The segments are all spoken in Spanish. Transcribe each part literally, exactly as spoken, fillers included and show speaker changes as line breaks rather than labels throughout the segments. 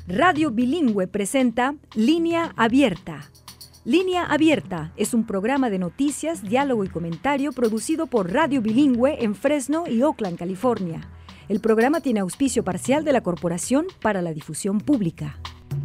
Radio Bilingüe presenta Línea Abierta. Línea Abierta es un programa de noticias, diálogo y comentario producido por Radio Bilingüe en Fresno y Oakland, California. El programa tiene auspicio parcial de la Corporación para la Difusión Pública.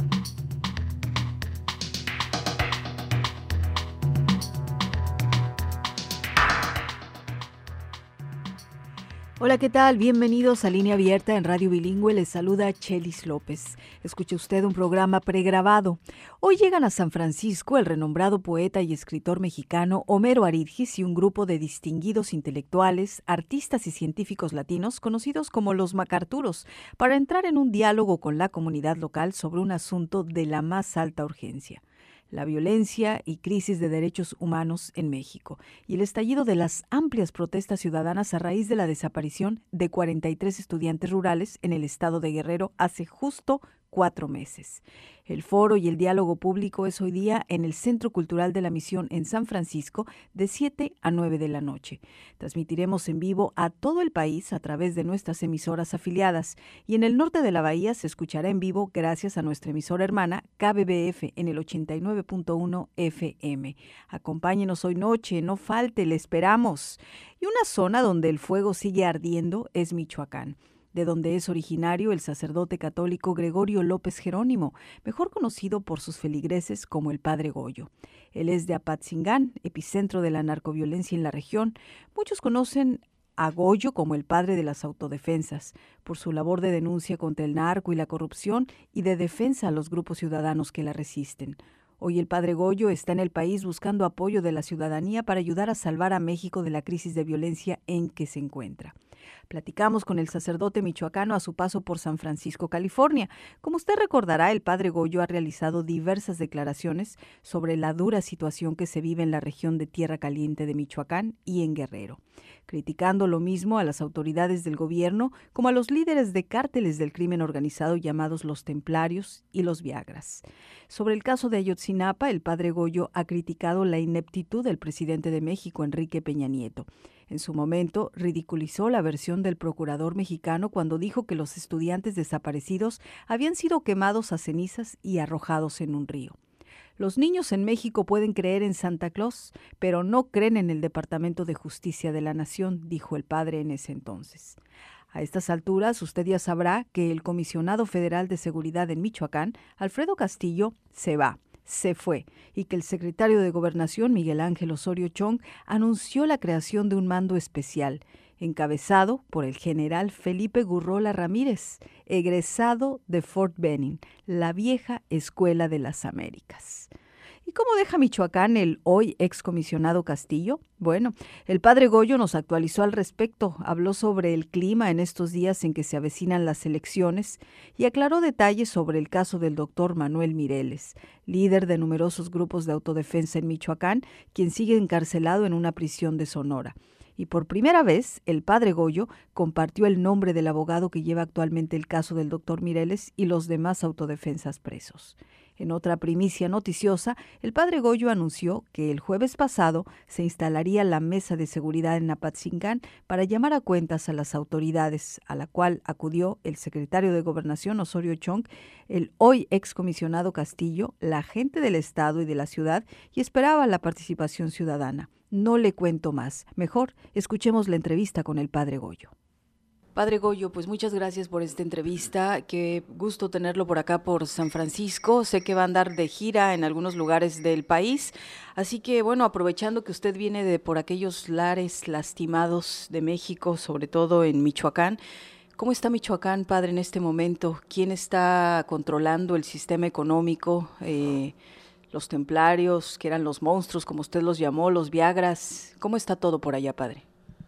Hola, ¿qué tal? Bienvenidos a Línea Abierta en Radio Bilingüe. Les saluda Chelis López. Escuche usted un programa pregrabado. Hoy llegan a San Francisco el renombrado poeta y escritor mexicano Homero Aridgis y un grupo de distinguidos intelectuales, artistas y científicos latinos conocidos como los Macarturos, para entrar en un diálogo con la comunidad local sobre un asunto de la más alta urgencia: la violencia y crisis de derechos humanos en México y el estallido de las amplias protestas ciudadanas a raíz de la desaparición de cuarenta y tres estudiantes rurales en el estado de Guerrero hace justo cuatro meses. El foro y el diálogo público es hoy día en el Centro Cultural de la Misión en San Francisco de siete a nueve de la noche. Transmitiremos en vivo a todo el país a través de nuestras emisoras afiliadas y en el norte de la bahía se escuchará en vivo gracias a nuestra emisora hermana K B B F en el ochenta y nueve punto uno F M. Acompáñenos hoy noche, no falte, le esperamos. Y una zona donde el fuego sigue ardiendo es Michoacán, de donde es originario el sacerdote católico Gregorio López Jerónimo, mejor conocido por sus feligreses como el Padre Goyo. Él es de Apatzingán, epicentro de la narcoviolencia en la región. Muchos conocen a Goyo como el padre de las autodefensas, por su labor de denuncia contra el narco y la corrupción y de defensa a los grupos ciudadanos que la resisten. Hoy el Padre Goyo está en el país buscando apoyo de la ciudadanía para ayudar a salvar a México de la crisis de violencia en que se encuentra. Platicamos con el sacerdote michoacano a su paso por San Francisco, California. Como usted recordará, el Padre Goyo ha realizado diversas declaraciones sobre la dura situación que se vive en la región de Tierra Caliente de Michoacán y en Guerrero, criticando lo mismo a las autoridades del gobierno como a los líderes de cárteles del crimen organizado llamados los Templarios y los Viagras. Sobre el caso de Ayotzinapa, el Padre Goyo ha criticado la ineptitud del presidente de México, Enrique Peña Nieto. En su momento, ridiculizó la versión del procurador mexicano cuando dijo que los estudiantes desaparecidos habían sido quemados a cenizas y arrojados en un río. Los niños en México pueden creer en Santa Claus, pero no creen en el Departamento de Justicia de la Nación, dijo el padre en ese entonces. A estas alturas, usted ya sabrá que el comisionado federal de seguridad en Michoacán, Alfredo Castillo, se va. se fue, y que el secretario de Gobernación, Miguel Ángel Osorio Chong, anunció la creación de un mando especial, encabezado por el general Felipe Gurrola Ramírez, egresado de Fort Benning, la vieja Escuela de las Américas. ¿Y cómo deja Michoacán el hoy excomisionado Castillo? Bueno, el Padre Goyo nos actualizó al respecto, habló sobre el clima en estos días en que se avecinan las elecciones y aclaró detalles sobre el caso del doctor Manuel Mireles, líder de numerosos grupos de autodefensa en Michoacán, quien sigue encarcelado en una prisión de Sonora. Y por primera vez, el Padre Goyo compartió el nombre del abogado que lleva actualmente el caso del doctor Mireles y los demás autodefensas presos. En otra primicia noticiosa, el Padre Goyo anunció que el jueves pasado se instalaría la mesa de seguridad en Apatzingán para llamar a cuentas a las autoridades, a la cual acudió el secretario de Gobernación Osorio Chong, el hoy excomisionado Castillo, la gente del estado y de la ciudad, y esperaba la participación ciudadana. No le cuento más. Mejor escuchemos la entrevista con el Padre Goyo. Padre Goyo, pues muchas gracias por esta entrevista. Qué gusto tenerlo por acá por San Francisco. Sé que va a andar de gira en algunos lugares del país. Así que, bueno, aprovechando que usted viene de por aquellos lares lastimados de México, sobre todo en Michoacán, ¿cómo está Michoacán, padre, en este momento? ¿Quién está controlando el sistema económico? Eh, los templarios, que eran los monstruos, como usted los llamó, los Viagras. ¿Cómo está todo por allá, padre?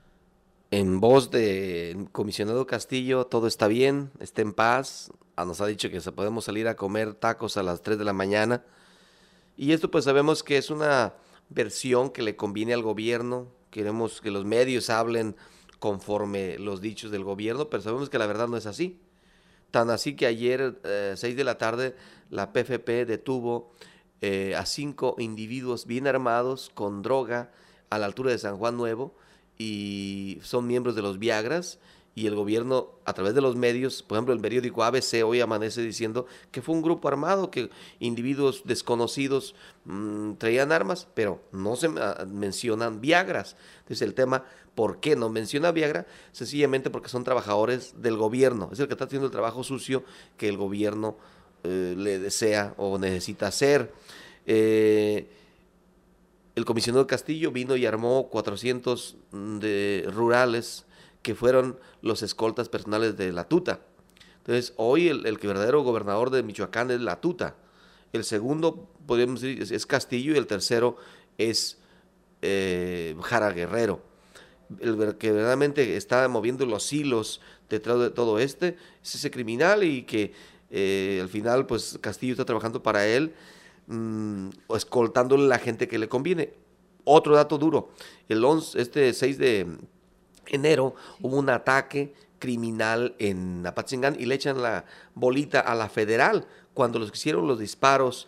En voz del comisionado Castillo, todo está bien, está en paz. Nos ha dicho que podemos salir a comer tacos a las tres de la mañana. Y esto pues sabemos que es una versión que le conviene al gobierno. Queremos que los medios hablen conforme los dichos del gobierno, pero sabemos que la verdad no es así. Tan así que ayer, eh, seis de la tarde, la P F P detuvo eh, a cinco individuos bien armados con droga a la altura de San Juan Nuevo, y son miembros de los Viagras, y el gobierno a través de los medios, por ejemplo el periódico A B C hoy amanece diciendo que fue un grupo armado, que individuos desconocidos mmm, traían armas, pero no se uh, mencionan Viagras. Entonces el tema, ¿por qué no menciona Viagra? Sencillamente porque son trabajadores del gobierno, es el que está haciendo el trabajo sucio que el gobierno eh, le desea o necesita hacer. Eh, el comisionado Castillo vino y armó cuatrocientos de rurales que fueron los escoltas personales de la tuta. Entonces, hoy el, el verdadero gobernador de Michoacán es la tuta. El segundo, podemos decir, es, es Castillo, y el tercero es eh, Jara Guerrero. El que verdaderamente está moviendo los hilos detrás de todo este es ese criminal, y que eh, al final, pues Castillo está trabajando para él, mmm, escoltándole a la gente que le conviene. Otro dato duro, el once, este seis de enero hubo un ataque criminal en Apatzingán y le echan la bolita a la federal, cuando los que hicieron los disparos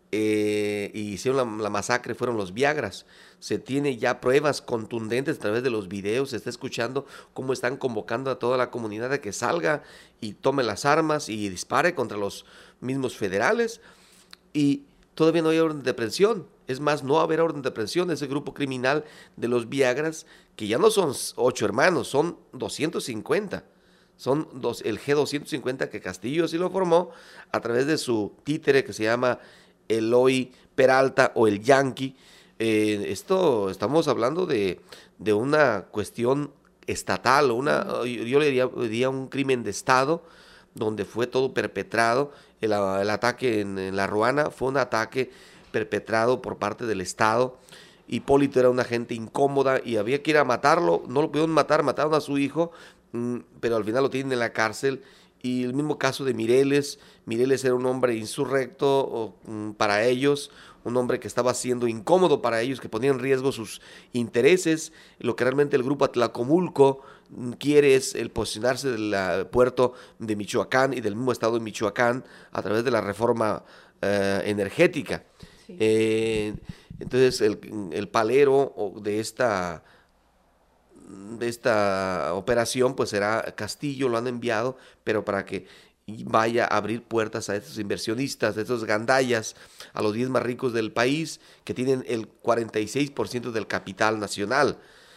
eh, y hicieron la, la masacre fueron los Viagras. Se tiene ya pruebas contundentes a través de los videos, se está escuchando cómo están convocando a toda la comunidad a que salga y tome las armas y dispare contra los mismos federales, y todavía no hay orden de aprehensión. Es más, no va a haber orden de aprehensión de ese grupo criminal de los Viagras, que ya no son ocho hermanos, son doscientos cincuenta. Son dos, el G doscientos cincuenta, que Castillo sí lo formó a través de su títere que se llama Eloy Peralta o el Yankee. Eh, esto estamos hablando de, de una cuestión estatal, una, yo le diría, diría un crimen de Estado, donde fue todo perpetrado. El, el ataque en, en La Ruana fue un ataque perpetrado por parte del Estado. Hipólito era una gente incómoda y había que ir a matarlo, no lo pudieron matar, mataron a su hijo, mmm, pero al final lo tienen en la cárcel. Y el mismo caso de Mireles. Mireles era un hombre insurrecto o, mmm, para ellos, un hombre que estaba siendo incómodo para ellos, que ponía en riesgo sus intereses. Lo que realmente el grupo Atlacomulco quiere es el posicionarse del puerto de Michoacán y del mismo estado de Michoacán a través de la reforma eh, energética. Sí. Eh, entonces el, el palero de esta, de esta operación pues será Castillo, lo han enviado, pero para que vaya a abrir puertas a estos inversionistas, a estos gandallas, a los diez más ricos del país, que tienen el cuarenta y seis por ciento del capital nacional.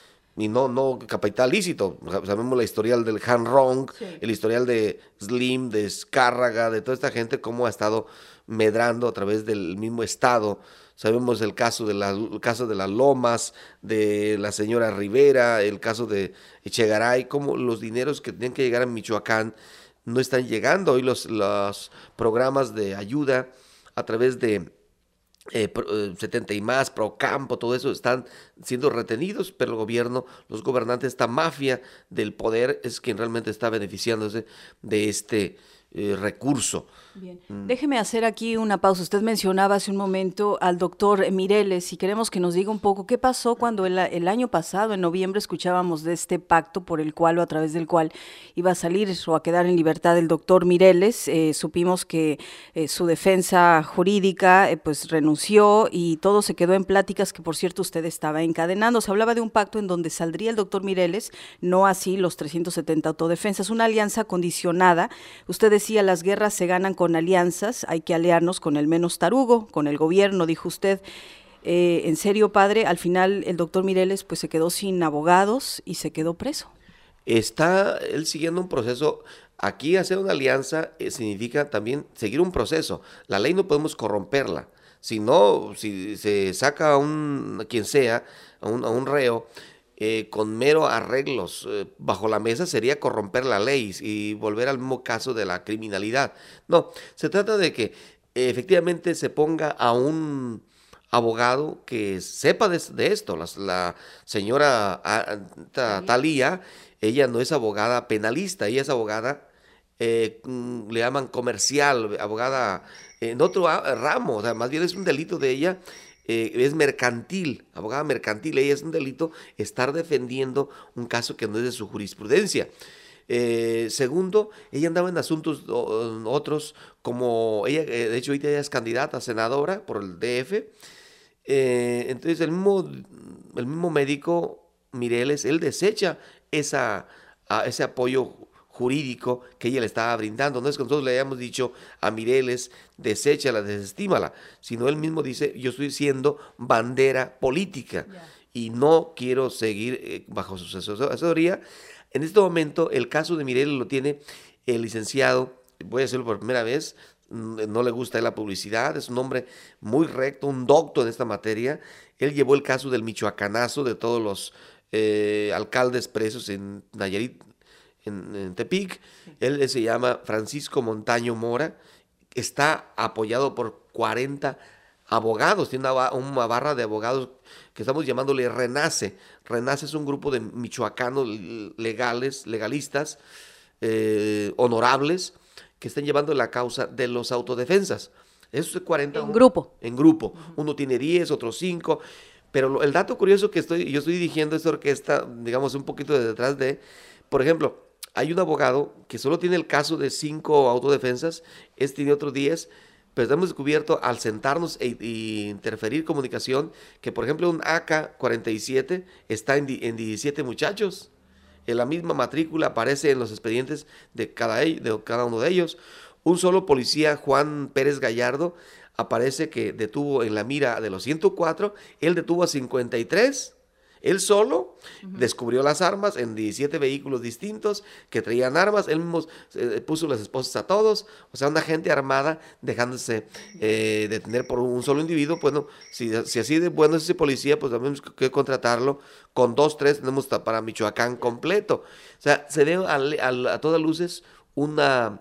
Y no, no capital lícito. Sabemos la historial del Han Rong, sí. El historial de Slim, de Escárraga, de toda esta gente, cómo ha estado medrando a través del mismo Estado. Sabemos el caso de, la, el caso de las Lomas, de la señora Rivera, el caso de Echegaray, cómo los dineros que tenían que llegar a Michoacán no están llegando. Hoy los, los programas de ayuda a través de Eh, setenta y más, Procampo, todo eso están siendo retenidos, pero el gobierno, los gobernantes, esta mafia del poder es quien realmente está beneficiándose de este eh, recurso.
Bien. Mm. Déjeme hacer aquí una pausa. Usted mencionaba hace un momento al doctor Mireles y queremos que nos diga un poco qué pasó cuando el, el año pasado, en noviembre, escuchábamos de este pacto por el cual o a través del cual iba a salir o a quedar en libertad el doctor Mireles. Eh, supimos que eh, su defensa jurídica eh, pues renunció y todo se quedó en pláticas que, por cierto, usted estaba encadenando. Se hablaba de un pacto en donde saldría el doctor Mireles, no así los trescientos setenta autodefensas, una alianza condicionada. Usted decía, las guerras se ganan con con alianzas, hay que aliarnos con el menos tarugo, con el gobierno, dijo usted. Eh, en serio, padre, al final el doctor Mireles pues se quedó sin abogados y se quedó preso.
Está él siguiendo un proceso. Aquí hacer una alianza eh, significa también seguir un proceso. La ley no podemos corromperla. Si no, si se saca a un, quien sea, a un, a un reo, Eh, con mero arreglos eh, bajo la mesa, sería corromper la ley y volver al mismo caso de la criminalidad. No, se trata de que eh, efectivamente se ponga a un abogado que sepa de, de esto. La, la señora a, ta, Talía, ella no es abogada penalista, ella es abogada, eh, le llaman comercial, abogada en otro ramo, o sea, más bien es un delito de ella. Eh, es mercantil, abogada mercantil, ella es un delito estar defendiendo un caso que no es de su jurisprudencia. Eh, segundo, ella andaba en asuntos o, otros, como ella, eh, de hecho ahorita ella es candidata a senadora por el D F, eh, entonces el mismo, el mismo médico Mireles, él desecha esa a ese apoyo jurídico que ella le estaba brindando. No es que nosotros le hayamos dicho a Mireles, deséchala, desestímala, sino él mismo dice, yo estoy siendo bandera política yeah. y no quiero seguir eh, bajo su asesoría. En este momento, el caso de Mireles lo tiene el licenciado, voy a decirlo por primera vez, no le gusta la publicidad, es un hombre muy recto, un doctor en esta materia. Él llevó el caso del michoacanazo de todos los eh, alcaldes presos en Nayarit, En, en Tepic. Él se llama Francisco Montaño Mora, está apoyado por cuarenta abogados, tiene una, una barra de abogados que estamos llamándole Renace. Renace es un grupo de michoacanos legales, legalistas, eh, honorables, que están llevando la causa de los autodefensas. Esos cuarenta.
En grupo.
En grupo. Uh-huh. Uno tiene diez, otro cinco. Pero lo, el dato curioso que estoy, yo estoy dirigiendo esta orquesta, digamos, un poquito de detrás de, por ejemplo, hay un abogado que solo tiene el caso de cinco autodefensas, este tiene otros diez, pero hemos descubierto al sentarnos e, e interferir comunicación que, por ejemplo, un A K cuarenta y siete está en, en diecisiete muchachos. En la misma matrícula aparece en los expedientes de cada, de cada uno de ellos. Un solo policía, Juan Pérez Gallardo, aparece que detuvo en la mira de los ciento cuatro, él detuvo a cincuenta y tres. Él solo uh-huh. descubrió las armas en diecisiete vehículos distintos que traían armas, él mismo eh, puso las esposas a todos, o sea, una gente armada dejándose eh, detener por un solo individuo. Bueno, si, si así de bueno es ese policía, pues tenemos que contratarlo, con dos, tres tenemos para Michoacán completo. O sea, se ve a, a, a todas luces una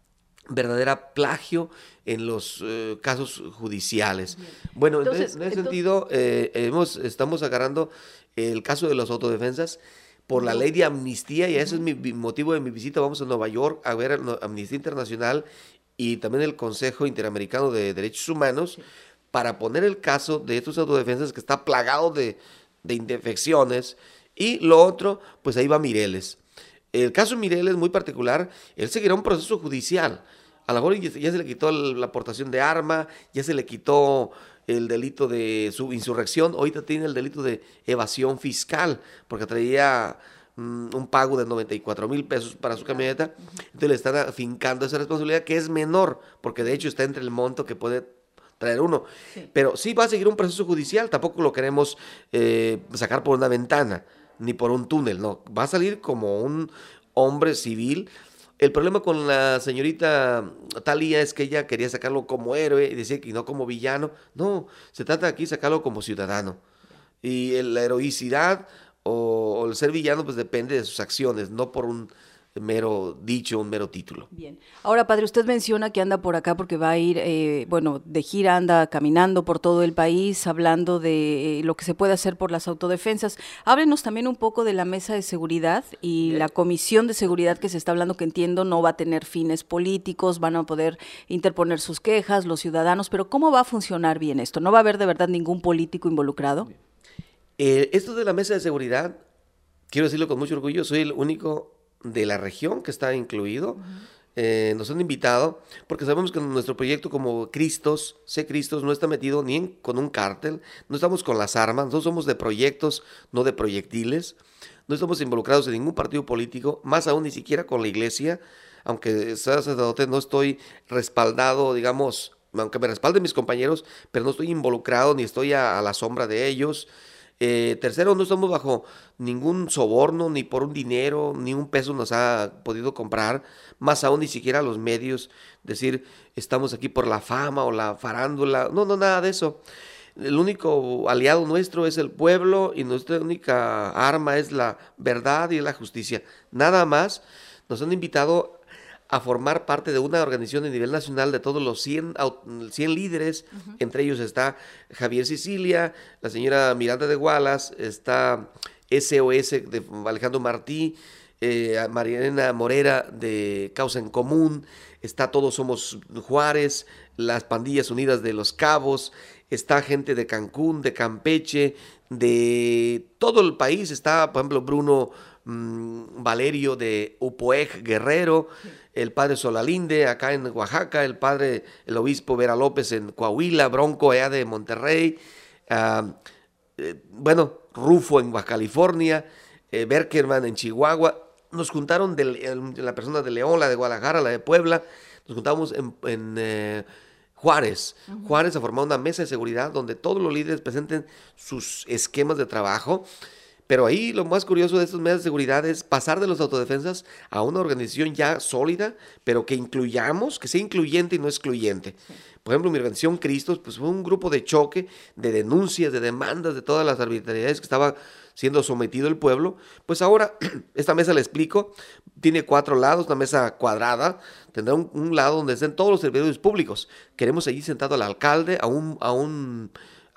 verdadera plagio en los eh, casos judiciales. Bien. Bueno, entonces, en, en ese entonces... sentido, eh, hemos, estamos agarrando el caso de las autodefensas por la ley de amnistía, y ese es mi, mi motivo de mi visita. Vamos a Nueva York a ver a Amnistía Internacional y también el Consejo Interamericano de Derechos Humanos sí. para poner el caso de estos autodefensas que está plagado de, de indefecciones. Y lo otro, pues ahí va Mireles. El caso de Mireles es muy particular, él seguirá un proceso judicial. A lo mejor ya se le quitó la aportación de arma, ya se le quitó el delito de su insurrección, ahorita tiene el delito de evasión fiscal, porque traía um, un pago de noventa y cuatro mil pesos para su camioneta, entonces le están afincando esa responsabilidad que es menor, porque de hecho está entre el monto que puede traer uno, sí. pero sí va a seguir un proceso judicial, tampoco lo queremos eh, sacar por una ventana, ni por un túnel, no, va a salir como un hombre civil. El problema con la señorita Talía es que ella quería sacarlo como héroe y decía que no como villano. No, se trata aquí de sacarlo como ciudadano. Y el, la heroicidad o, o el ser villano pues depende de sus acciones, no por un mero dicho, un mero título.
Bien. Ahora, padre, usted menciona que anda por acá porque va a ir, eh, bueno, de gira, anda caminando por todo el país, hablando de eh, lo que se puede hacer por las autodefensas. Háblenos también un poco de la mesa de seguridad y Bien. la comisión de seguridad que se está hablando, que entiendo no va a tener fines políticos, van a poder interponer sus quejas los ciudadanos, pero ¿cómo va a funcionar bien esto? ¿No va a haber de verdad ningún político involucrado?
Eh, esto de la mesa de seguridad, quiero decirlo con mucho orgullo, soy el único de la región que está incluido. Uh-huh. eh, nos han invitado porque sabemos que nuestro proyecto como Cristos, Sé Cristos, no está metido ni en, con un cártel, no estamos con las armas, nosotros somos de proyectos, no de proyectiles, no estamos involucrados en ningún partido político, más aún ni siquiera con la iglesia, aunque sea sacerdote, no estoy respaldado, digamos, aunque me respalden mis compañeros, pero no estoy involucrado ni estoy a, a la sombra de ellos. Eh, tercero, no estamos bajo ningún soborno, ni por un dinero, ni un peso nos ha podido comprar, más aún ni siquiera los medios, decir, estamos aquí por la fama o la farándula, no, no, nada de eso. El único aliado nuestro es el pueblo y nuestra única arma es la verdad y la justicia, nada más. Nos han invitado a formar parte de una organización a nivel nacional de todos los cien, cien líderes, uh-huh. entre ellos está Javier Sicilia, la señora Miranda de Wallace, está S O S de Alejandro Martí, eh, Mariana Morera de Causa en Común, está Todos Somos Juárez, las Pandillas Unidas de Los Cabos, está gente de Cancún, de Campeche, de todo el país, está por ejemplo Bruno mmm, Valerio de Upoej, Guerrero, sí. el padre Solalinde acá en Oaxaca, el padre, el obispo Vera López en Coahuila, Bronco allá de Monterrey, uh, eh, bueno, Rufo en Baja California, eh, Berkerman en Chihuahua, nos juntaron de, de la persona de León, la de Guadalajara, la de Puebla, nos juntamos en, en eh, Juárez. Uh-huh. Juárez ha formado una mesa de seguridad donde todos los líderes presenten sus esquemas de trabajo. Pero ahí lo más curioso de estas medidas de seguridad es pasar de las autodefensas a una organización ya sólida, pero que incluyamos, que sea incluyente y no excluyente. Sí. Por ejemplo, mi organización Cristos, pues fue un grupo de choque, de denuncias, de demandas, de todas las arbitrariedades que estaba siendo sometido el pueblo. Pues ahora, esta mesa, le explico, tiene cuatro lados, una mesa cuadrada, tendrá un, un lado donde estén todos los servidores públicos. Queremos allí sentado al alcalde, a un, a un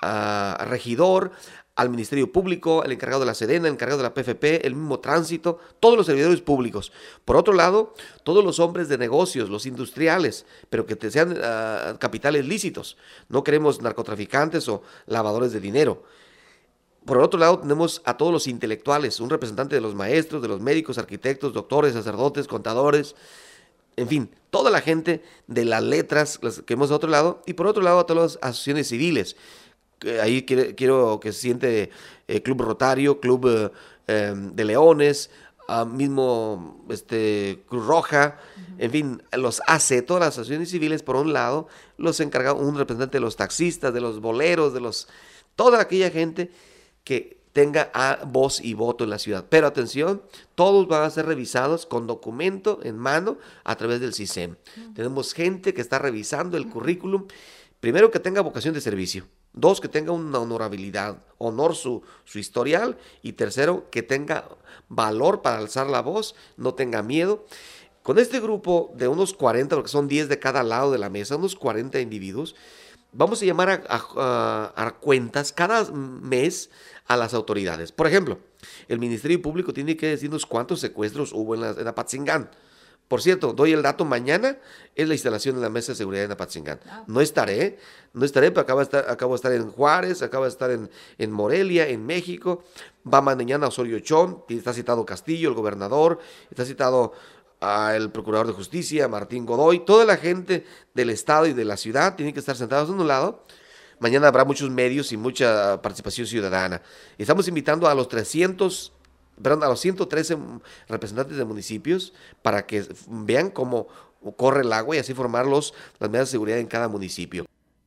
a regidor, al Ministerio Público, el encargado de la Sedena, el encargado de la P F P, el mismo tránsito, todos los servidores públicos. Por otro lado, todos los hombres de negocios, los industriales, pero que te sean uh, capitales lícitos. No queremos narcotraficantes o lavadores de dinero. Por otro lado, tenemos a todos los intelectuales, un representante de los maestros, de los médicos, arquitectos, doctores, sacerdotes, contadores, en fin, toda la gente de las letras las que hemos de otro lado. Y por otro lado, a todas las asociaciones civiles. Ahí quiero, quiero que se siente eh, Club Rotario, Club eh, eh, de Leones, uh, mismo este, Cruz Roja, uh-huh. En fin, los A C, todas las asociaciones civiles por un lado, los encargados, un representante de los taxistas, de los boleros, de los toda aquella gente que tenga a voz y voto en la ciudad. Pero atención, todos van a ser revisados con documento en mano a través del C I S E M. Uh-huh. Tenemos gente que está revisando el uh-huh. currículum, primero que tenga vocación de servicio. Dos, que tenga una honorabilidad, honor su, su historial. Y tercero, que tenga valor para alzar la voz, no tenga miedo. Con este grupo de unos cuarenta, porque son diez de cada lado de la mesa, unos cuarenta individuos, vamos a llamar a, a, a, a cuentas cada mes a las autoridades. Por ejemplo, el Ministerio Público tiene que decirnos cuántos secuestros hubo en, la, en Apatzingán. Por cierto, doy el dato, mañana es la instalación de la mesa de seguridad en Apatzingán. No estaré, no estaré, pero acabo de estar, acabo de estar en Juárez, acabo de estar en, en Morelia, en México. Va mañana Osorio Chón, está citado Castillo, el gobernador, está citado uh, el procurador de justicia, Martín Godoy. Toda la gente del estado y de la ciudad tiene que estar sentados en un lado. Mañana habrá muchos medios y mucha participación ciudadana. Estamos invitando a los trescientos... Perdón, a los ciento trece representantes de municipios para que vean cómo corre el agua y así formar los, las medidas de seguridad en cada municipio.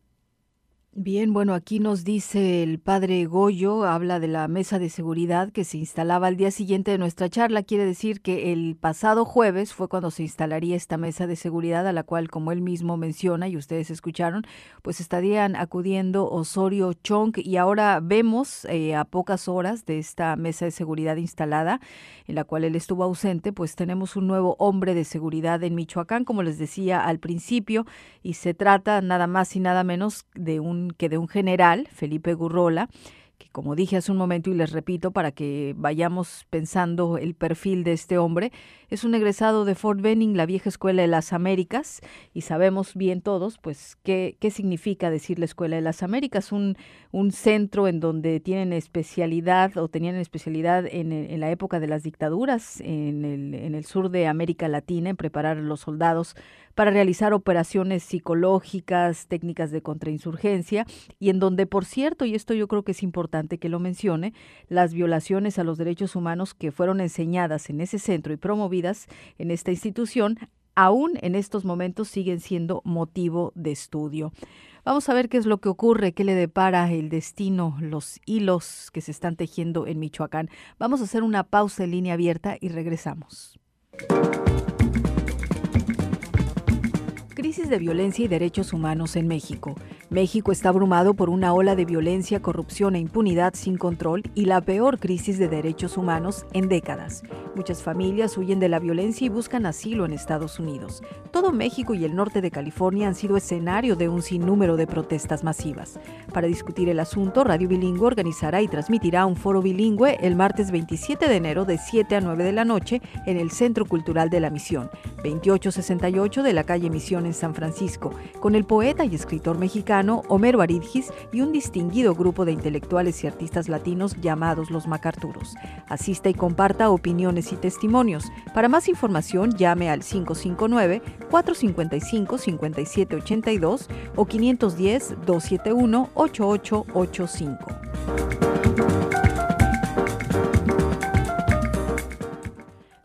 Bien, bueno, aquí nos dice el padre Goyo, habla de la mesa de seguridad que se instalaba al día siguiente de nuestra charla. Quiere decir que el pasado jueves fue cuando se instalaría esta mesa de seguridad, a la cual, como él mismo menciona y ustedes escucharon, pues estarían acudiendo Osorio Chong, y ahora vemos eh, a pocas horas de esta mesa de seguridad instalada, en la cual él estuvo ausente, pues tenemos un nuevo hombre de seguridad en Michoacán, como les decía al principio, y se trata nada más y nada menos de un que de un general, Felipe Gurrola, que como dije hace un momento y les repito para que vayamos pensando el perfil de este hombre, es un egresado de Fort Benning, la vieja escuela de las Américas, y sabemos bien todos pues qué, qué significa decir la escuela de las Américas, un, un centro en donde tienen especialidad o tenían especialidad en, en la época de las dictaduras en el, en el sur de América Latina, en preparar a los soldados para realizar operaciones psicológicas, técnicas de contrainsurgencia, y en donde, por cierto, y esto yo creo que es importante que lo mencione, las violaciones a los derechos humanos que fueron enseñadas en ese centro y promovidas en esta institución, aún en estos momentos siguen siendo motivo de estudio. Vamos a ver qué es lo que ocurre, qué le depara el destino, los hilos que se están tejiendo en Michoacán. Vamos a hacer una pausa en línea abierta y regresamos. Crisis de violencia y derechos humanos en México. México está abrumado por una ola de violencia, corrupción e impunidad sin control y la peor crisis de derechos humanos en décadas. Muchas familias huyen de la violencia y buscan asilo en Estados Unidos. Todo México y el norte de California han sido escenario de un sinnúmero de protestas masivas. Para discutir el asunto, Radio Bilingüe organizará y transmitirá un foro bilingüe el martes veintisiete de enero de siete a nueve de la noche en el Centro Cultural de la Misión, veintiocho sesenta y ocho de la calle Misión en San Francisco, con el poeta y escritor mexicano Homero Aridgis y un distinguido grupo de intelectuales y artistas latinos llamados los Macarturos. Asista y comparta opiniones y testimonios. Para más información, llame al cinco cinco nueve, cuatro cinco cinco, cinco siete ocho dos o cinco uno cero, dos siete uno, ocho ocho ocho cinco.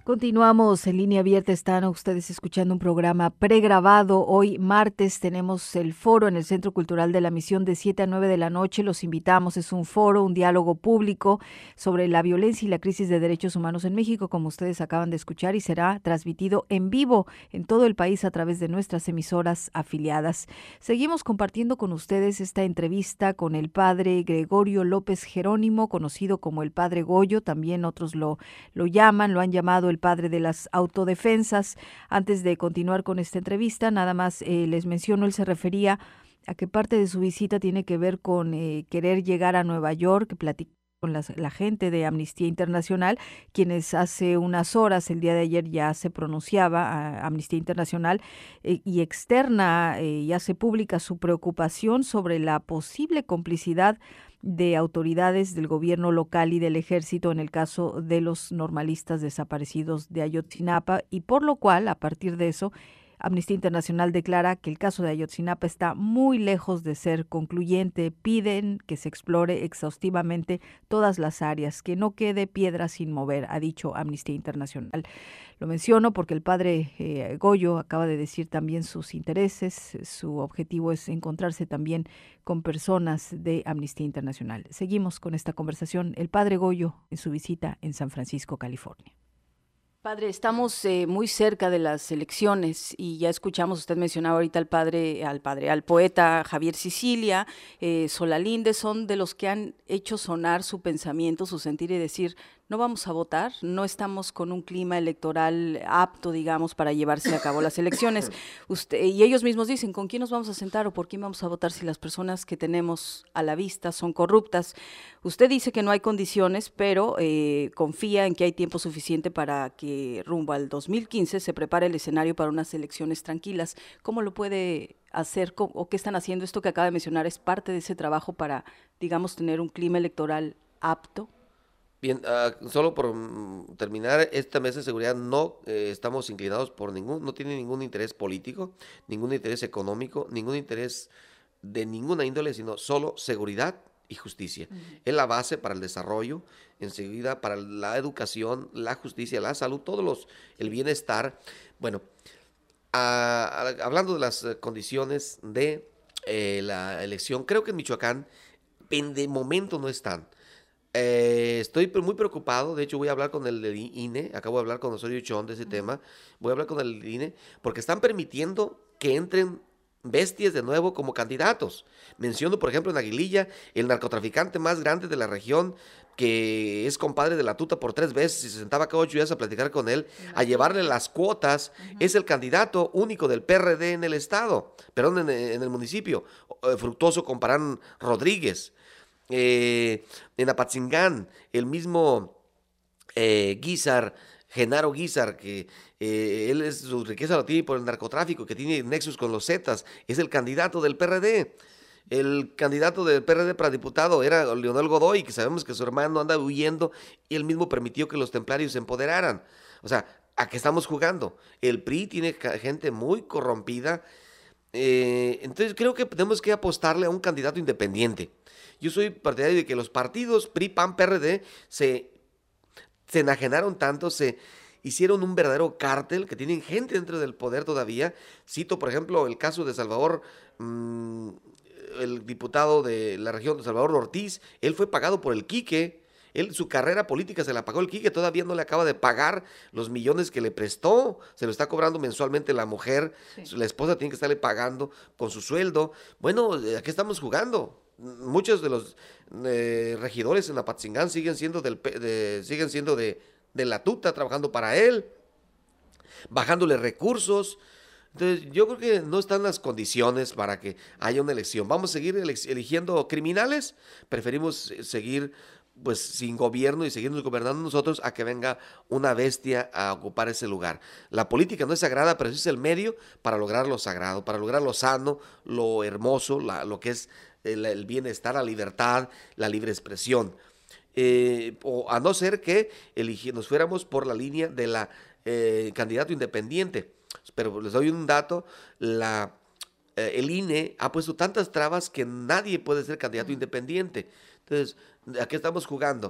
Continuamos en línea abierta, están ustedes escuchando un programa pregrabado. Hoy martes tenemos el foro en el Centro Cultural de la Misión de siete a nueve de la noche. Los invitamos, es un foro, un diálogo público sobre la violencia y la crisis de derechos humanos en México, como ustedes acaban de escuchar, y será transmitido en vivo en todo el país a través de nuestras emisoras afiliadas. Seguimos compartiendo con ustedes esta entrevista con el padre Gregorio López Jerónimo, conocido como el padre Goyo, también otros lo, lo llaman, lo han llamado el padre de las autodefensas. Antes de continuar con esta entrevista, nada más eh, les menciono, él se refería a que parte de su visita tiene que ver con eh, querer llegar a Nueva York, platicar con las, la gente de Amnistía Internacional, quienes hace unas horas, el día de ayer, ya se pronunciaba a Amnistía Internacional eh, y externa, eh, ya se pública su preocupación sobre la posible complicidad de autoridades del gobierno local y del ejército en el caso de los normalistas desaparecidos de Ayotzinapa, y por lo cual, a partir de eso, Amnistía Internacional declara que el caso de Ayotzinapa está muy lejos de ser concluyente. Piden que se explore exhaustivamente todas las áreas, que no quede piedra sin mover, ha dicho Amnistía Internacional. Lo menciono porque el padre eh, Goyo acaba de decir también sus intereses. Su objetivo es encontrarse también con personas de Amnistía Internacional. Seguimos con esta conversación. El padre Goyo en su visita en San Francisco, California. Padre, estamos eh, muy cerca de las elecciones y ya escuchamos, usted mencionaba ahorita al padre, al padre, al poeta Javier Sicilia, eh, Solalinde, son de los que han hecho sonar su pensamiento, su sentir y decir, no vamos a votar, no estamos con un clima electoral apto, digamos, para llevarse a cabo las elecciones. Usted, y ellos mismos dicen, ¿con quién nos vamos a sentar o por quién vamos a votar si las personas que tenemos a la vista son corruptas? Usted dice que no hay condiciones, pero eh, confía en que hay tiempo suficiente para que rumbo al dos mil quince se prepare el escenario para unas elecciones tranquilas. ¿Cómo lo puede hacer o qué están haciendo? Esto que acaba de mencionar es parte de ese trabajo para, digamos, tener un clima electoral apto.
Bien, uh, solo por um, terminar, esta mesa de seguridad no eh, estamos inclinados por ningún, no tiene ningún interés político, ningún interés económico, ningún interés de ninguna índole, sino solo seguridad y justicia. Uh-huh. Es la base para el desarrollo, enseguida para la educación, la justicia, la salud, todos los, el bienestar. Bueno, a, a, hablando de las condiciones de eh, la elección, creo que en Michoacán, en de momento no están. Eh, estoy muy preocupado, de hecho voy a hablar con el del I N E, acabo de hablar con Osorio Chón de ese uh-huh. tema, voy a hablar con el I N E, porque están permitiendo que entren bestias de nuevo como candidatos. Menciono, por ejemplo, en Aguililla, el narcotraficante más grande de la región, que es compadre de la tuta por tres veces y se sentaba cada ocho días a platicar con él, a llevarle las cuotas, uh-huh. es el candidato único del P R D en el estado, perdón, en, en el municipio, Fructuoso Comparán Rodríguez. Eh, en Apatzingán, el mismo eh, Guizar, Genaro Guizar, que eh, él es, su riqueza lo tiene por el narcotráfico, que tiene nexos con los Zetas, es el candidato del P R D. El candidato del P R D para diputado era Leonel Godoy, que sabemos que su hermano anda huyendo y él mismo permitió que los templarios se empoderaran. O sea, ¿a qué estamos jugando? El P R I tiene gente muy corrompida. Eh, entonces creo que tenemos que apostarle a un candidato independiente. Yo soy partidario de que los partidos P R I, P A N, P R D se, se enajenaron tanto, se hicieron un verdadero cártel, que tienen gente dentro del poder todavía. Cito, por ejemplo, el caso de Salvador, mmm, el diputado de la región de Salvador Ortiz, él fue pagado por el Quique. Él, su carrera política se la pagó el Quique, todavía no le acaba de pagar los millones que le prestó, se lo está cobrando mensualmente la mujer, sí. La esposa tiene que estarle pagando con su sueldo. Bueno, ¿a qué estamos jugando? Muchos de los eh, regidores en Apatzingán siguen siendo, del, de, siguen siendo de, de la tuta, trabajando para él, bajándole recursos. Entonces, yo creo que no están las condiciones para que haya una elección. ¿Vamos a seguir eligiendo criminales? Preferimos seguir pues sin gobierno y seguirnos gobernando nosotros a que venga una bestia a ocupar ese lugar. La política no es sagrada, pero sí es el medio para lograr lo sagrado, para lograr lo sano, lo hermoso, la, lo que es el, el bienestar, la libertad, la libre expresión. Eh, o a no ser que eligi, nos fuéramos por la línea de la eh, candidato independiente. Pero les doy un dato, la, eh, el I N E ha puesto tantas trabas que nadie puede ser candidato independiente. Entonces, ¿a qué estamos jugando?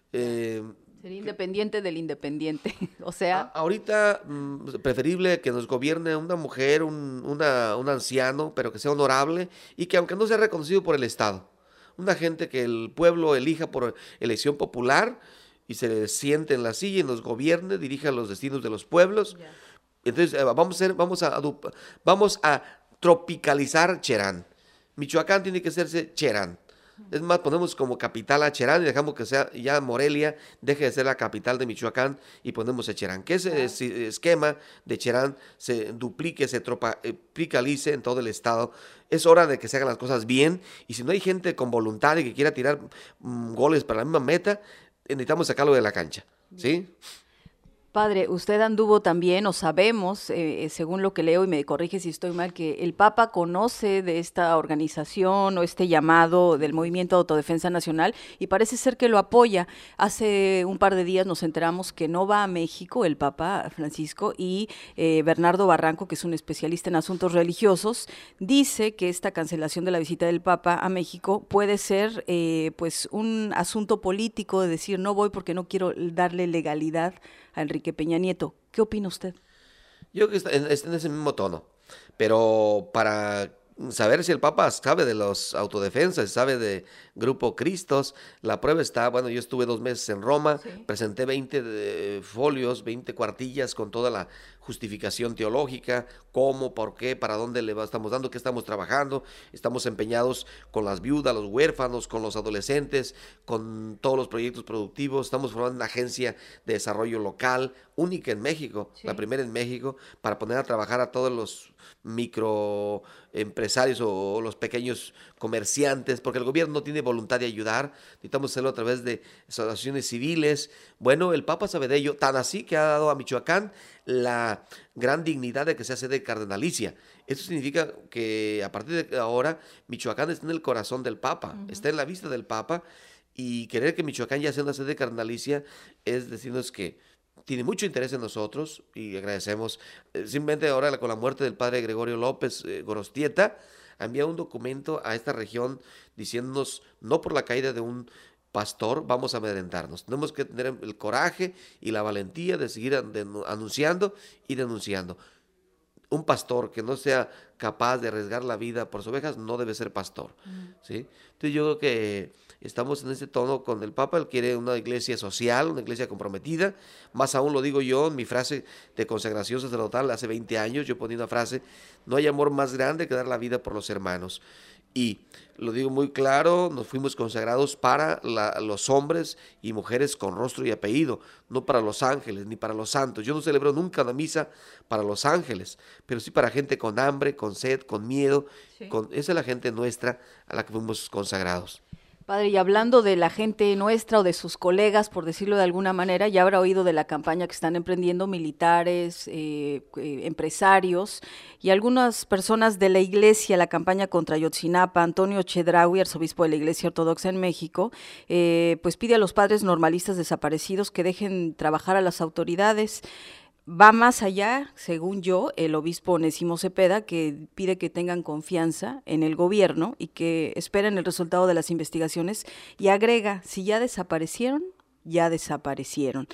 Eh, Sería independiente del independiente, o sea...
A, ahorita, mm, preferible que nos gobierne una mujer, un, una, un anciano, pero que sea honorable y que aunque no sea reconocido por el Estado, una gente que el pueblo elija por elección popular y se siente en la silla y nos gobierne, dirija los destinos de los pueblos. Yeah. Entonces, eh, vamos a, hacer, vamos, a, vamos a tropicalizar Cherán. Michoacán tiene que hacerse Cherán. Es más, ponemos como capital a Cherán y dejamos que sea ya Morelia, deje de ser la capital de Michoacán y ponemos a Cherán. Que ese ah. esquema de Cherán se duplique, se tropicalice en todo el estado. Es hora de que se hagan las cosas bien y si no hay gente con voluntad y que quiera tirar mmm, goles para la misma meta, necesitamos sacarlo de la cancha, ¿sí?
Padre, usted anduvo también, o sabemos, eh, según lo que leo, y me corrige si estoy mal, que el Papa conoce de esta organización o este llamado del Movimiento de Autodefensa Nacional y parece ser que lo apoya. Hace un par de días nos enteramos que no va a México el Papa Francisco y eh, Bernardo Barranco, que es un especialista en asuntos religiosos, dice que esta cancelación de la visita del Papa a México puede ser eh, pues un asunto político de decir no voy porque no quiero darle legalidad a Enrique Peña Nieto. ¿Qué opina usted?
Yo creo que está en, está en ese mismo tono, pero para saber si el Papa sabe de los autodefensas, sabe de Grupo Cristos, la prueba está, bueno, yo estuve dos meses en Roma, sí. presenté veinte de, folios, veinte cuartillas con toda la justificación teológica, cómo, por qué, para dónde le estamos dando, qué estamos trabajando, estamos empeñados con las viudas, los huérfanos, con los adolescentes, con todos los proyectos productivos, estamos formando una agencia de desarrollo local, única en México, sí. la primera en México, para poner a trabajar a todos los microempresarios o, o los pequeños comerciantes, porque el gobierno no tiene voluntad de ayudar, necesitamos hacerlo a través de asociaciones civiles. Bueno, el Papa sabe de ello, tan así que ha dado a Michoacán la gran dignidad de que sea sede cardenalicia. Esto significa que a partir de ahora Michoacán está en el corazón del Papa, uh-huh. está en la vista del Papa, y querer que Michoacán ya sea una sede cardenalicia es decirnos que tiene mucho interés en nosotros y agradecemos. Eh, simplemente ahora con la muerte del padre Gregorio López eh, Gorostieta, envía un documento a esta región diciéndonos, no por la caída de un pastor vamos a amedrentarnos. Tenemos que tener el coraje y la valentía de seguir anunciando y denunciando. Un pastor que no sea capaz de arriesgar la vida por sus ovejas no debe ser pastor, mm. ¿sí? Entonces yo creo que estamos en ese tono con el Papa. Él quiere una iglesia social, una iglesia comprometida. Más aún lo digo yo en mi frase de consagración sacerdotal hace veinte años. Yo ponía una frase: no hay amor más grande que dar la vida por los hermanos. Y lo digo muy claro, nos fuimos consagrados para la, los hombres y mujeres con rostro y apellido, no para los ángeles ni para los santos. Yo no celebro nunca una misa para los ángeles, pero sí para gente con hambre, con sed, con miedo. Sí. Con, esa es la gente nuestra a la que fuimos consagrados.
Padre, y hablando de la gente nuestra o de sus colegas, por decirlo de alguna manera, ya habrá oído de la campaña que están emprendiendo militares, eh, eh, empresarios y algunas personas de la iglesia, la campaña contra Ayotzinapa. Antonio Chedraui, arzobispo de la Iglesia Ortodoxa en México, eh, pues pide a los padres normalistas desaparecidos que dejen trabajar a las autoridades. Va más allá, según yo, el obispo Onésimo Cepeda, que pide que tengan confianza en el gobierno y que esperen el resultado de las investigaciones, y agrega, si ya desaparecieron, ya desaparecieron.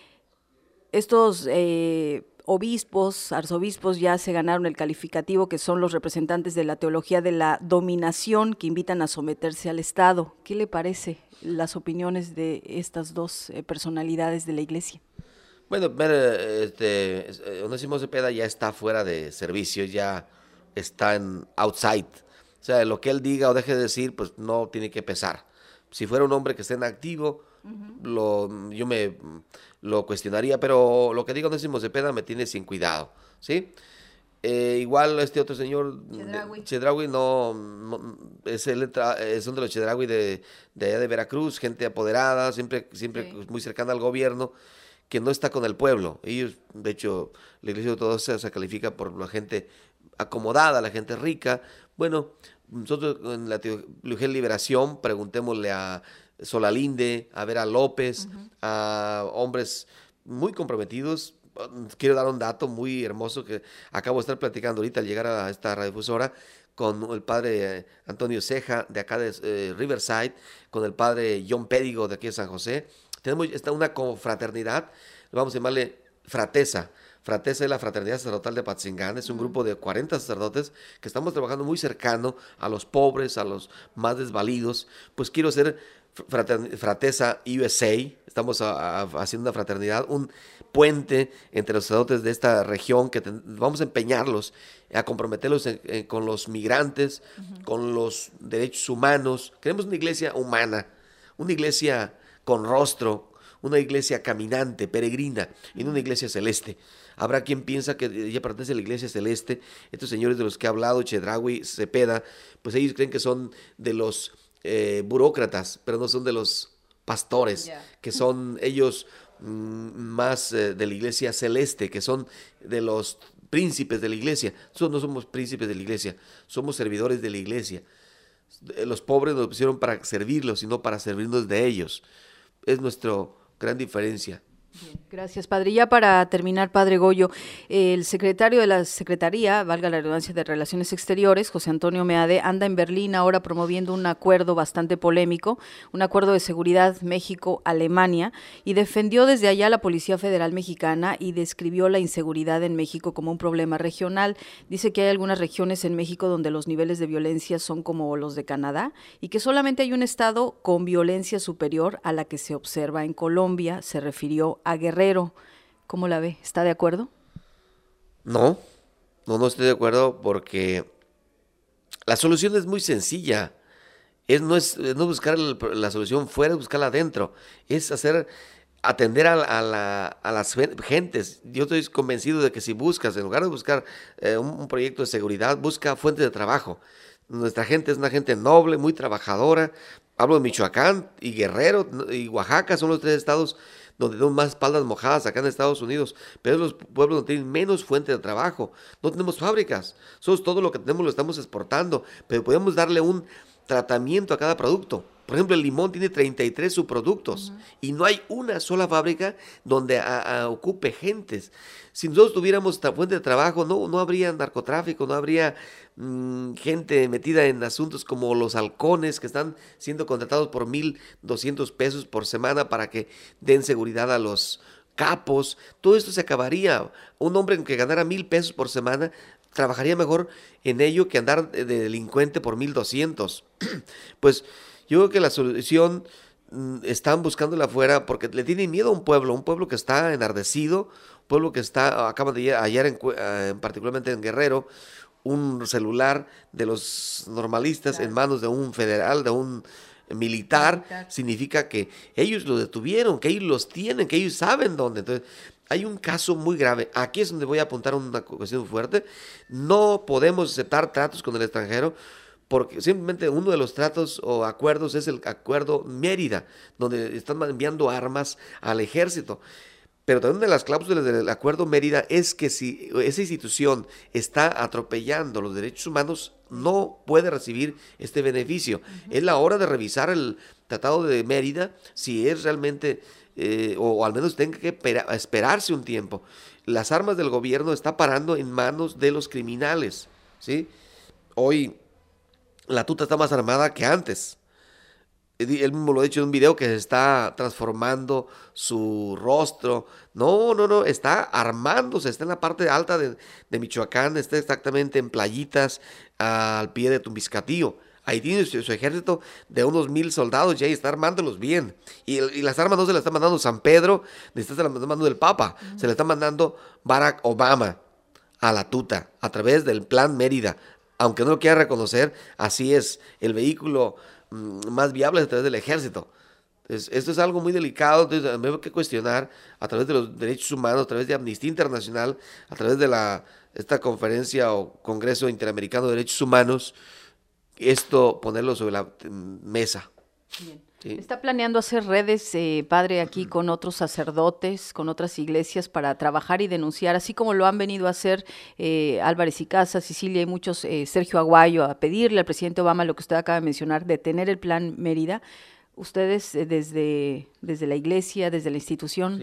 Estos eh, obispos, arzobispos ya se ganaron el calificativo, que son los representantes de la teología de la dominación, que invitan a someterse al Estado. ¿Qué le parece las opiniones de estas dos eh, personalidades de la Iglesia?
Bueno, este, Onésimo Cepeda ya está fuera de servicio, ya está en outside. O sea, lo que él diga o deje de decir, pues no tiene que pesar. Si fuera un hombre que esté en activo, uh-huh. lo, yo me lo cuestionaría, pero lo que diga Onésimo Cepeda me tiene sin cuidado, ¿sí? Eh, igual este otro señor, Chedraui, Chedraui no, no es, el, es uno de los Chedraui de, de allá de Veracruz, gente apoderada, siempre, siempre sí. muy cercana al gobierno, que no está con el pueblo. Ellos, de hecho, la Iglesia Ortodoxa se califica por la gente acomodada, la gente rica. Bueno, nosotros en la Teología de Liberación preguntémosle a Solalinde, a Vera López, uh-huh. a hombres muy comprometidos. Quiero dar un dato muy hermoso que acabo de estar platicando ahorita al llegar a esta radiodifusora con el padre Antonio Ceja de acá de eh, Riverside, con el padre John Pédigo de aquí de San José. Tenemos esta una confraternidad, vamos a llamarle fratesa. Fratesa es la Fraternidad Sacerdotal de Apatzingán, es un grupo de cuarenta sacerdotes que estamos trabajando muy cercano a los pobres, a los más desvalidos. Pues quiero ser Fratesa U S A, estamos a, a, haciendo una fraternidad, un puente entre los sacerdotes de esta región que ten, vamos a empeñarlos, a comprometerlos en, en, con los migrantes, uh-huh. con los derechos humanos. Queremos una iglesia humana, una iglesia con rostro, una iglesia caminante, peregrina, y no una iglesia celeste. Habrá quien piensa que ella pertenece a la iglesia celeste. Estos señores de los que ha hablado, Chedraui, Cepeda, pues ellos creen que son de los eh, burócratas, pero no son de los pastores, yeah. que son ellos mm, más eh, de la iglesia celeste, que son de los príncipes de la iglesia. Nosotros no somos príncipes de la iglesia, somos servidores de la iglesia. Los pobres nos pusieron para servirlos y no para servirnos de ellos. Es nuestra gran diferencia.
Bien, gracias, padre. Ya para terminar, padre Goyo, el secretario de la Secretaría, valga la redundancia, de Relaciones Exteriores, José Antonio Meade, anda en Berlín ahora promoviendo un acuerdo bastante polémico, un acuerdo de seguridad México-Alemania, y defendió desde allá la Policía Federal Mexicana y describió la inseguridad en México como un problema regional. Dice que hay algunas regiones en México donde los niveles de violencia son como los de Canadá y que solamente hay un estado con violencia superior a la que se observa en Colombia. Se refirió a Guerrero. ¿Cómo la ve? ¿Está de acuerdo?
No, no, no estoy de acuerdo porque la solución es muy sencilla. Es, no es no buscar la solución fuera, es buscarla adentro. Es hacer, atender a, a, la, a las gentes. Yo estoy convencido de que si buscas, en lugar de buscar eh, un, un proyecto de seguridad, busca fuentes de trabajo. Nuestra gente es una gente noble, muy trabajadora. Hablo de Michoacán y Guerrero y Oaxaca, son los tres estados donde tenemos más espaldas mojadas acá en Estados Unidos, pero los pueblos donde tienen menos fuente de trabajo. No tenemos fábricas, somos todo lo que tenemos lo estamos exportando, pero podemos darle un tratamiento a cada producto. Por ejemplo, el limón tiene treinta y tres subproductos uh-huh. y no hay una sola fábrica donde a, a ocupe gentes. Si nosotros tuviéramos esta fuente de trabajo, no, no habría narcotráfico, no habría mmm, gente metida en asuntos como los halcones que están siendo contratados por mil doscientos pesos por semana para que den seguridad a los capos. Todo esto se acabaría. Un hombre que ganara mil pesos por semana trabajaría mejor en ello que andar de delincuente por mil doscientos. Pues yo creo que la solución mmm, están buscándola afuera porque le tienen miedo a un pueblo, un pueblo que está enardecido, un pueblo que está, acaban de hallar en, en, particularmente en Guerrero, un celular de los normalistas claro. en manos de un federal, de un militar, militar, significa que ellos lo detuvieron, que ellos los tienen, que ellos saben dónde. Entonces, hay un caso muy grave. Aquí es donde voy a apuntar una cuestión fuerte. No podemos aceptar tratos con el extranjero, porque simplemente uno de los tratos o acuerdos es el acuerdo Mérida, donde están enviando armas al ejército. Pero también una de las cláusulas del acuerdo Mérida es que si esa institución está atropellando los derechos humanos, no puede recibir este beneficio. Uh-huh. Es la hora de revisar el Tratado de Mérida, si es realmente, eh, o, o al menos tenga que pera, esperarse un tiempo. Las armas del gobierno están parando en manos de los criminales, ¿sí? Hoy la tuta está más armada que antes. Él mismo lo ha dicho en un video que se está transformando su rostro. No, no, no, está armándose, está en la parte alta de, de Michoacán, está exactamente en Playitas, al pie de Tumbiscatío. Ahí tiene su, su ejército de unos mil soldados y ahí está armándolos bien. Y, y las armas no se las está mandando San Pedro, ni se las está mandando el Papa, uh-huh. se las está mandando Barack Obama a la tuta, a través del Plan Mérida. Aunque no lo quiera reconocer, así es, el vehículo más viable a través del ejército. Entonces, esto es algo muy delicado, entonces tenemos que cuestionar a través de los derechos humanos, a través de Amnistía Internacional, a través de la esta conferencia o Congreso Interamericano de Derechos Humanos, esto ponerlo sobre la mesa.
Bien. ¿Sí? ¿Está planeando hacer redes, eh, padre, aquí con otros sacerdotes, con otras iglesias para trabajar y denunciar, así como lo han venido a hacer eh, Álvarez y Casas, Sicilia y muchos, eh, Sergio Aguayo, a pedirle al presidente Obama lo que usted acaba de mencionar, detener el Plan Mérida? ¿Ustedes eh, desde, desde la iglesia, desde la institución?
Sí.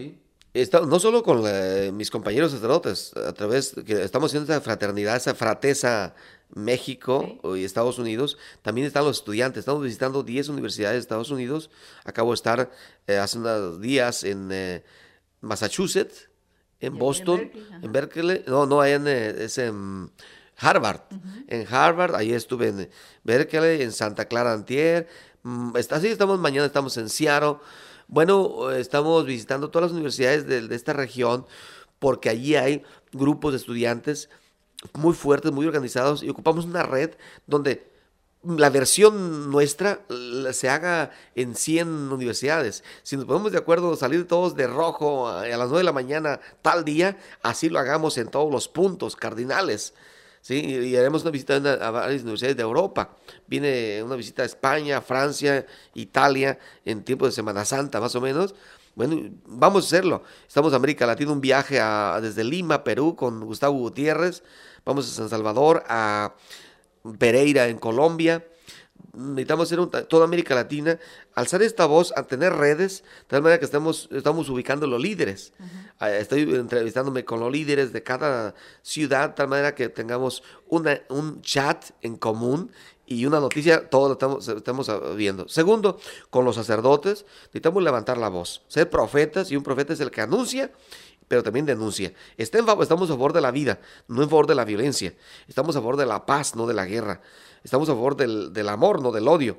Está, no solo con la- mis compañeros sacerdotes, a través que estamos haciendo esa fraternidad, esa frateza México
Sí.
y Estados Unidos, también están los estudiantes. Estamos visitando diez universidades de Estados Unidos. Acabo de estar eh, hace unos días en eh, Massachusetts, en
Y aquí en
Boston,
Berkeley,
en
ajá.
Berkeley, no, no, ahí en, eh, es en Harvard.
Ujú.
En Harvard, ahí estuve en Berkeley, en Santa Clara Antier. Mm, está, así estamos mañana, estamos en Seattle. Bueno, eh, estamos visitando todas las universidades de, de esta región porque allí hay grupos de estudiantes muy fuertes, muy organizados y ocupamos una red donde la versión nuestra la- se haga en cien universidades. Si nos ponemos de acuerdo, salir todos de rojo a, a las nueve de la mañana tal día, así lo hagamos en todos los puntos cardinales. ¿Sí? Y, y haremos una visita a, una- a varias universidades de Europa. Viene una visita a España, Francia, Italia, en tiempo de Semana Santa más o menos. Bueno, vamos a hacerlo. Estamos en América Latina, un viaje a- desde Lima, Perú, con Gustavo Gutiérrez. Vamos a San Salvador, a Pereira en Colombia. Necesitamos hacer un- toda América Latina, alzar esta voz, a tener redes, de tal manera que estamos, estamos ubicando los líderes.
Ujú.
Ah, Estoy entrevistándome con los líderes de cada ciudad, de tal manera que tengamos una, un chat en común y una noticia, todo lo estamos, estamos ah, viendo. Segundo, con los sacerdotes, necesitamos levantar la voz, ser profetas, y un profeta es el que anuncia pero también denuncia. Está en favor, estamos a favor de la vida, no en favor de la violencia. Estamos a favor de la paz, no de la guerra. Estamos a favor del, del amor, no del odio.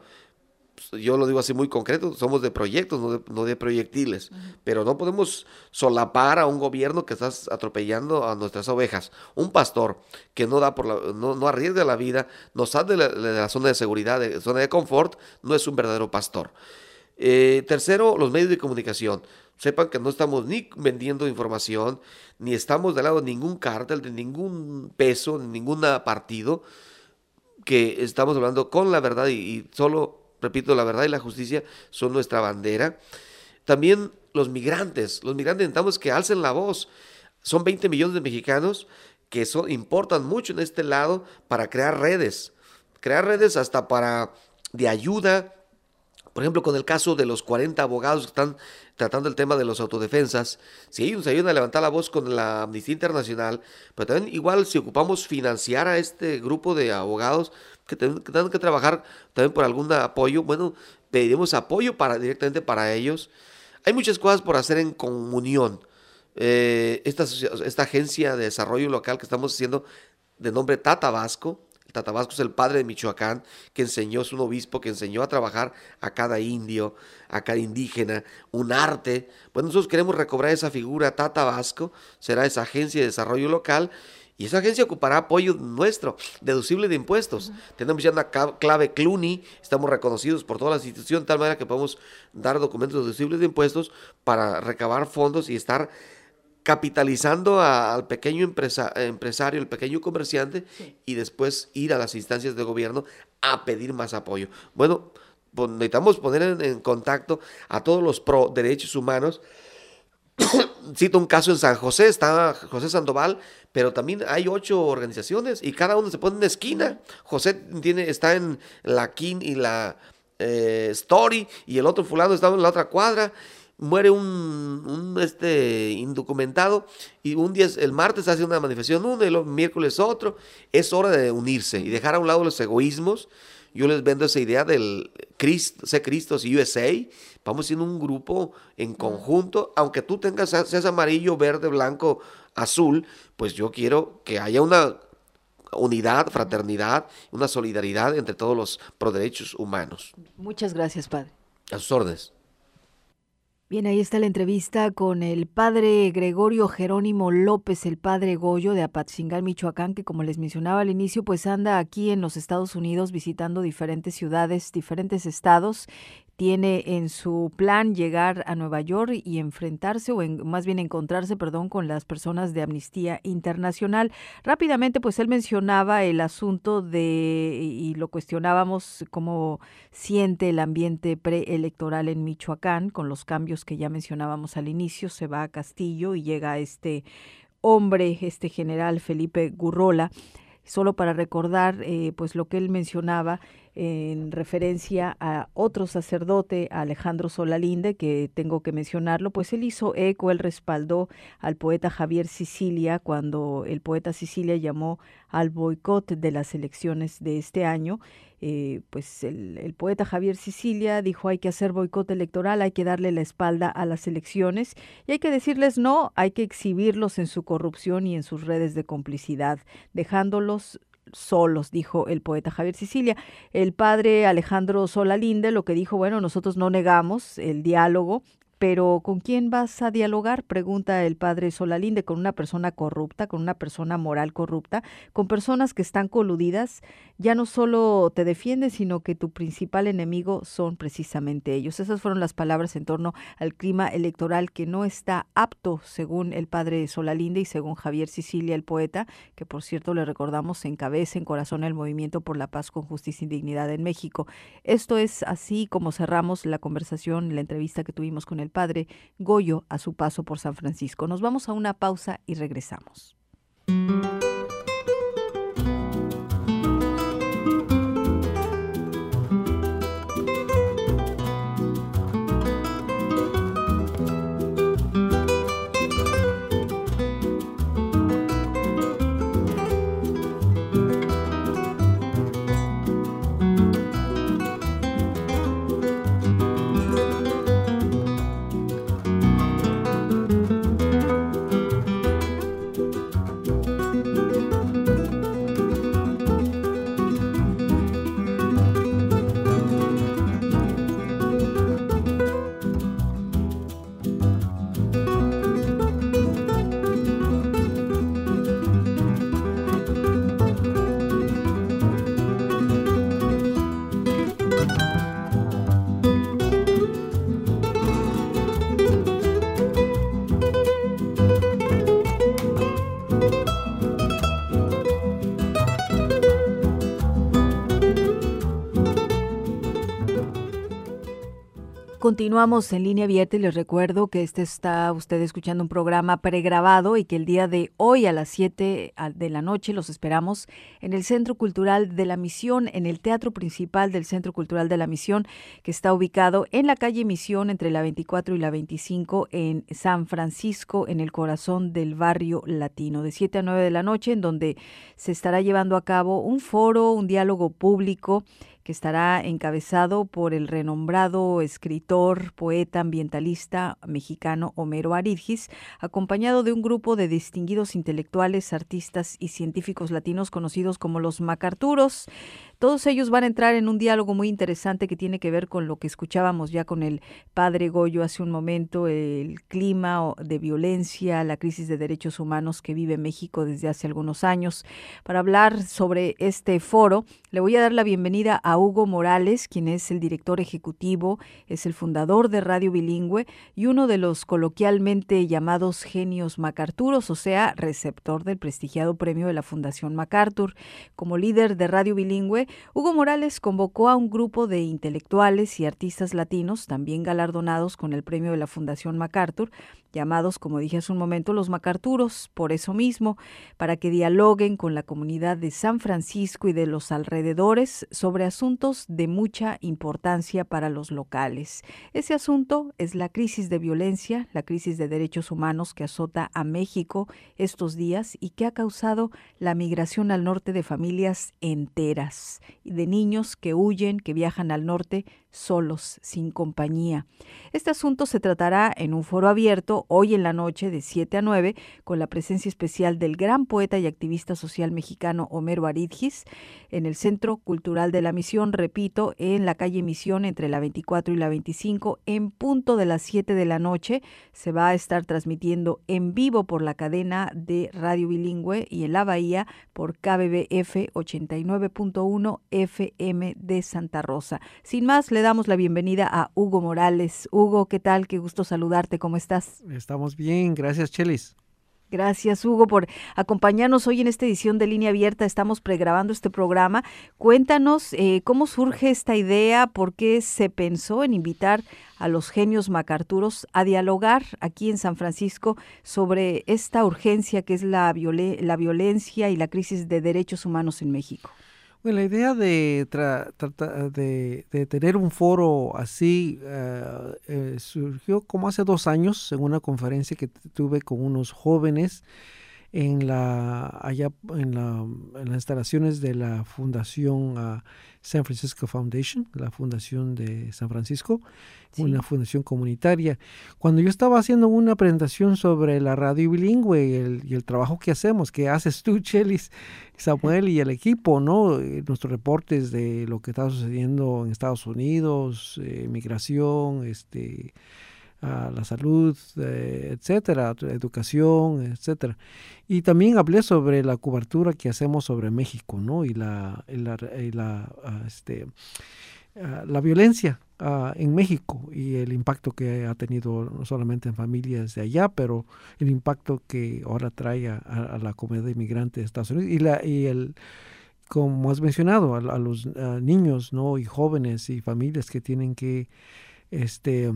Yo lo digo así muy concreto, somos de proyectos, no de, no de proyectiles.
Ujú.
Pero no podemos solapar a un gobierno que está atropellando a nuestras ovejas. Un pastor que no da por la, no, no arriesga la vida, nos sale de la, de la zona de seguridad, de zona de confort, no es un verdadero pastor. Eh, tercero, los medios de comunicación. Sepan que no estamos ni vendiendo información, ni estamos del lado de ningún cártel, de ningún peso, de ningún partido, que estamos hablando con la verdad y, y solo, repito, la verdad y la justicia son nuestra bandera. También los migrantes, los migrantes necesitamos que alcen la voz. Son veinte millones de mexicanos que son, importan mucho en este lado para crear redes, crear redes hasta para de ayuda, por ejemplo, con el caso de los cuarenta abogados que están tratando el tema de los autodefensas, si ellos nos ayudan a levantar la voz con la Amnistía Internacional, pero también igual si ocupamos financiar a este grupo de abogados que ten- que tengan que trabajar también por algún apoyo, bueno, pediremos apoyo para, directamente para ellos. Hay muchas cosas por hacer en comunión. Eh, esta, asocia- esta agencia de desarrollo local que estamos haciendo de nombre Tata Vasco. El Tata Vasco es el padre de Michoacán, que enseñó, es un obispo que enseñó a trabajar a cada indio, a cada indígena, un arte. Bueno, nosotros queremos recobrar esa figura. Tata Vasco será esa agencia de desarrollo local y esa agencia ocupará apoyo nuestro, deducible de impuestos.
Ujú.
Tenemos ya una clave Cluny, estamos reconocidos por todas las instituciones, de tal manera que podemos dar documentos deducibles de impuestos para recabar fondos y estar capitalizando a- al pequeño empresa- empresario, el pequeño comerciante,
Sí.
y después ir a las instancias de gobierno a pedir más apoyo. Bueno, pues necesitamos poner en, en contacto a todos los pro derechos humanos. Cito un caso en San José, está José Sandoval, pero también hay ocho organizaciones y cada uno se pone en una esquina. José tiene, está en la King y la eh, Story, y el otro fulano está en la otra cuadra. Muere un, un, este indocumentado y un día, el martes hace una manifestación uno y el miércoles otro. Es hora de unirse y dejar a un lado los egoísmos. Yo les vendo esa idea del Cristo, sé Cristos y U S A. Vamos siendo un grupo en
Ujú.
conjunto, aunque tú tengas, seas amarillo, verde, blanco, azul, pues yo quiero que haya una unidad,
Ujú.
fraternidad, una solidaridad entre todos los pro derechos humanos.
Muchas gracias, padre.
A sus órdenes.
Bien, ahí está la entrevista con el padre Gregorio Jerónimo López, el padre Goyo de Apatzingán, Michoacán, que como les mencionaba al inicio, pues anda aquí en los Estados Unidos visitando diferentes ciudades, diferentes estados. Tiene en su plan llegar a Nueva York y enfrentarse, o en, más bien encontrarse, perdón, con las personas de Amnistía Internacional. Rápidamente, pues él mencionaba el asunto de, y lo cuestionábamos, cómo siente el ambiente preelectoral en Michoacán, con los cambios que ya mencionábamos al inicio. Se va a Castillo y llega este hombre, este general Felipe Gurrola. Solo para recordar, eh, pues lo que él mencionaba, en referencia a otro sacerdote, Alejandro Solalinde, que tengo que mencionarlo, pues él hizo eco, él respaldó al poeta Javier Sicilia cuando el poeta Sicilia llamó al boicot de las elecciones de este año. Eh, pues el, el poeta Javier Sicilia dijo hay que hacer boicot electoral, hay que darle la espalda a las elecciones y hay que decirles no, hay que exhibirlos en su corrupción y en sus redes de complicidad, dejándolos solos, dijo el poeta Javier Sicilia. El padre Alejandro Solalinde lo que dijo, bueno, nosotros no negamos el diálogo, pero ¿con quién vas a dialogar? Pregunta el padre Solalinde, con una persona corrupta, con una persona moral corrupta, con personas que están coludidas. Ya no solo te defienden, sino que tu principal enemigo son precisamente ellos. Esas fueron las palabras en torno al clima electoral que no está apto, según el padre Solalinde y según Javier Sicilia, el poeta, que por cierto le recordamos encabeza en corazón el Movimiento por la Paz con Justicia y Dignidad en México. Esto es así como cerramos la conversación, la entrevista que tuvimos con el padre Goyo a su paso por San Francisco. Nos vamos a una pausa y regresamos. Continuamos en línea abierta y les recuerdo que este está usted escuchando un programa pregrabado y que el día de hoy a las siete de la noche los esperamos en el Centro Cultural de la Misión, en el Teatro Principal del Centro Cultural de la Misión, que está ubicado en la calle Misión entre la veinticuatro y la veinticinco en San Francisco, en el corazón del barrio latino, de siete a nueve de la noche, en donde se estará llevando a cabo un foro, un diálogo público que estará encabezado por el renombrado escritor, poeta, ambientalista mexicano Homero Aridgis, acompañado de un grupo de distinguidos intelectuales, artistas y científicos latinos conocidos como los MacArturos. Todos ellos van a entrar en un diálogo muy interesante que tiene que ver con lo que escuchábamos ya con el padre Goyo hace un momento, el clima de violencia, la crisis de derechos humanos que vive México desde hace algunos años. Para hablar sobre este foro, le voy a dar la bienvenida a Hugo Morales, quien es el director ejecutivo, es el fundador de Radio Bilingüe y uno de los coloquialmente llamados genios MacArturos, o sea, receptor del prestigiado premio de la Fundación MacArthur. Como líder de Radio Bilingüe, Hugo Morales convocó a un grupo de intelectuales y artistas latinos, también galardonados con el premio de la Fundación MacArthur, llamados, como dije hace un momento, los MacArturos, por eso mismo, para que dialoguen con la comunidad de San Francisco y de los alrededores sobre asuntos de mucha importancia para los locales. Ese asunto es la crisis de violencia, la crisis de derechos humanos que azota a México estos días y que ha causado la migración al norte de familias enteras, de niños que huyen, que viajan al norte solos, sin compañía. Este asunto se tratará en un foro abierto hoy en la noche de siete a nueve con la presencia especial del gran poeta y activista social mexicano Homero Aridgis en el Centro Cultural de la Misión, repito, en la calle Misión entre la veinticuatro y la veinticinco, en punto de las siete de la noche. Se va a estar transmitiendo en vivo por la cadena de Radio Bilingüe y en la Bahía por K B B F ochenta y nueve punto uno F M de Santa Rosa. Sin más, le damos la bienvenida a Hugo Morales. Hugo, ¿qué tal? Qué gusto saludarte. ¿Cómo estás?
Estamos bien, gracias, Chelis.
Gracias, Hugo, por acompañarnos hoy en esta edición de Línea Abierta. Estamos pregrabando este programa. Cuéntanos eh, cómo surge esta idea, por qué se pensó en invitar a los genios MacArturos a dialogar aquí en San Francisco sobre esta urgencia que es la, violen- la violencia y la crisis de derechos humanos en México.
Bueno, la idea de, tra- trata- de, de tener un foro así eh, eh, surgió como hace dos años en una conferencia que t- tuve con unos jóvenes en la allá en, la, en las instalaciones de la Fundación uh, San Francisco Foundation, la Fundación de San Francisco, una
Sí.
fundación comunitaria. Cuando yo estaba haciendo una presentación sobre la radio bilingüe y el, y el trabajo que hacemos, que haces tú, Chelis, Samuel y el equipo, ¿no? Eh, Nuestros reportes de lo que está sucediendo en Estados Unidos, eh, migración, este a la salud, eh, etcétera, educación, etcétera. Y también hablé sobre la cobertura que hacemos sobre México, ¿no? Y la, y la, y la, uh, este, uh, la violencia uh, en México y el impacto que ha tenido no solamente en familias de allá, pero el impacto que ahora trae a, a la comunidad inmigrante de Estados Unidos y, la, y el como has mencionado, a, a los uh, niños, ¿no? Y jóvenes y familias que tienen que este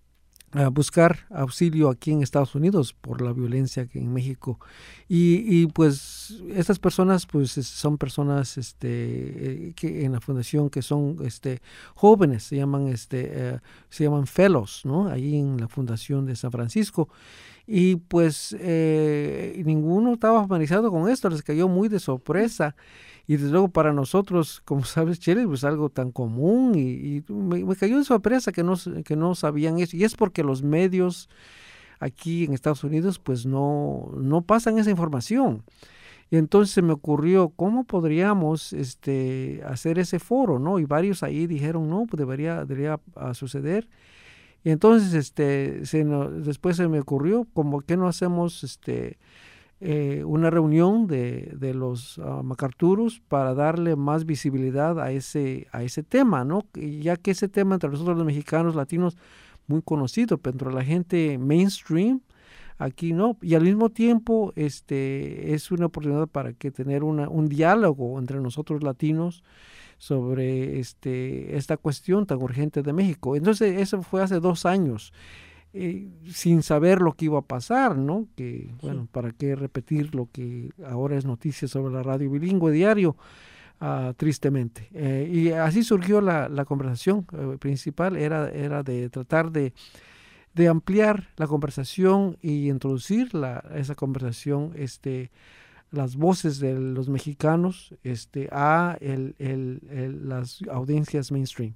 a buscar auxilio aquí en Estados Unidos por la violencia que en México y, y pues estas personas pues son personas este eh, que en la fundación que son este jóvenes se llaman este eh, se llaman fellows, ¿no? Ahí en la fundación de San Francisco y pues eh, ninguno estaba familiarizado con esto, les cayó muy de sorpresa. Y desde luego para nosotros, como sabes, Chile, pues algo tan común y, y me, me cayó de sorpresa que no, que no sabían eso. Y es porque los medios aquí en Estados Unidos pues no, no pasan esa información. Y entonces se me ocurrió, ¿cómo podríamos este, hacer ese foro, ¿no? Y varios ahí dijeron, no, pues debería, debería uh, suceder. Y entonces este, se no, después se me ocurrió, como que no hacemos este... Eh, una reunión de, de los uh, MacArthurus para darle más visibilidad a ese, a ese tema, ¿no? Ya que ese tema entre nosotros los mexicanos, latinos, muy conocido, pero entre la gente mainstream, aquí no. Y al mismo tiempo este, es una oportunidad para que tener una, un diálogo entre nosotros latinos sobre este, esta cuestión tan urgente de México. Entonces eso fue hace dos años. Eh, sin saber lo que iba a pasar, ¿no? Que, bueno,
Sí.
¿para qué repetir lo que ahora es noticia sobre la radio bilingüe diario? Uh, tristemente. Eh, y así surgió la, la conversación eh, principal, era, era de tratar de, de ampliar la conversación y introducir la, esa conversación, este, las voces de los mexicanos este, a el, el, el, las audiencias mainstream.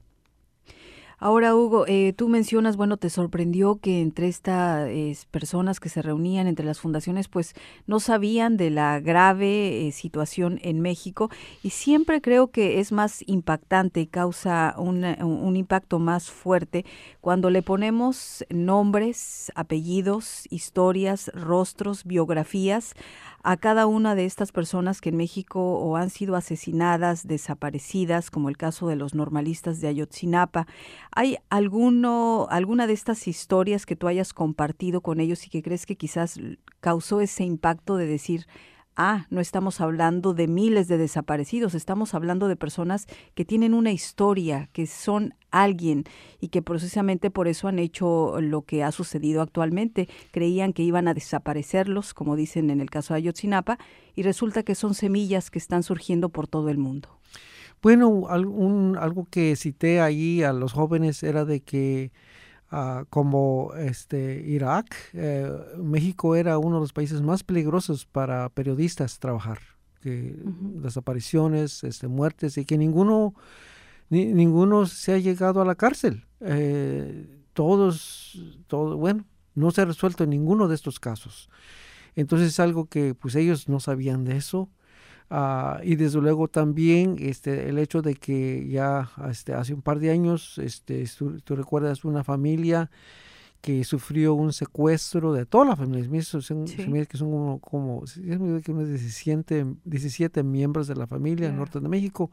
Ahora, Hugo, eh, tú mencionas, bueno, te sorprendió que entre estas eh, personas que se reunían, entre las fundaciones, pues no sabían de la grave eh, situación en México y siempre creo que es más impactante y causa un, un impacto más fuerte cuando le ponemos nombres, apellidos, historias, rostros, biografías a cada una de estas personas que en México o han sido asesinadas, desaparecidas, como el caso de los normalistas de Ayotzinapa. ¿Hay alguno, alguna de estas historias que tú hayas compartido con ellos y que crees que quizás causó ese impacto de decir, ah, no estamos hablando de miles de desaparecidos, estamos hablando de personas que tienen una historia, que son alguien y que precisamente por eso han hecho lo que ha sucedido actualmente? Creían que iban a desaparecerlos, como dicen en el caso de Ayotzinapa, y resulta que son semillas que están surgiendo por todo el mundo.
Bueno, un, algo que cité ahí a los jóvenes era de que uh, como este Irak, eh, México era uno de los países más peligrosos para periodistas trabajar, que uh-huh. desapariciones, este, muertes y que ninguno ni, ninguno se ha llegado a la cárcel. Eh, todos, todo, bueno, no se ha resuelto ninguno de estos casos. Entonces es algo que pues ellos no sabían de eso. Uh, y desde luego también este, el hecho de que ya este, hace un par de años, este, tú, tú recuerdas una familia que sufrió un secuestro de toda la familia, son, sí. que son como, como unos diecisiete, diecisiete miembros de la familia en yeah. norte de México,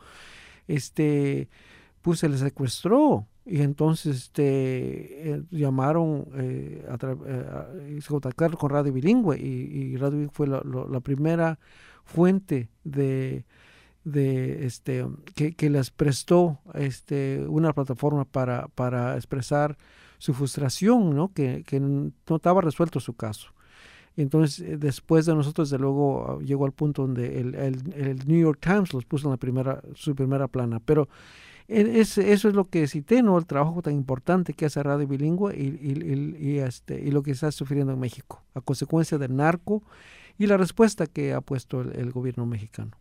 este, pues se les secuestró. Y entonces este, eh, llamaron, eh, a tra- eh, a, se contactaron con Radio Bilingüe y, y Radio Bilingüe fue la, la, la primera fuente de, de este que, que les prestó este una plataforma para, para expresar su frustración, ¿no? Que, que no estaba resuelto su caso. Entonces, después de nosotros, desde luego, llegó al punto donde el, el, el New York Times los puso en la primera, su primera plana. Pero es, eso es lo que cité, ¿no? El trabajo tan importante que hace Radio Bilingüe y, y, y, y, este, y lo que está sufriendo en México, a consecuencia del narco y la respuesta que ha puesto el, el gobierno mexicano.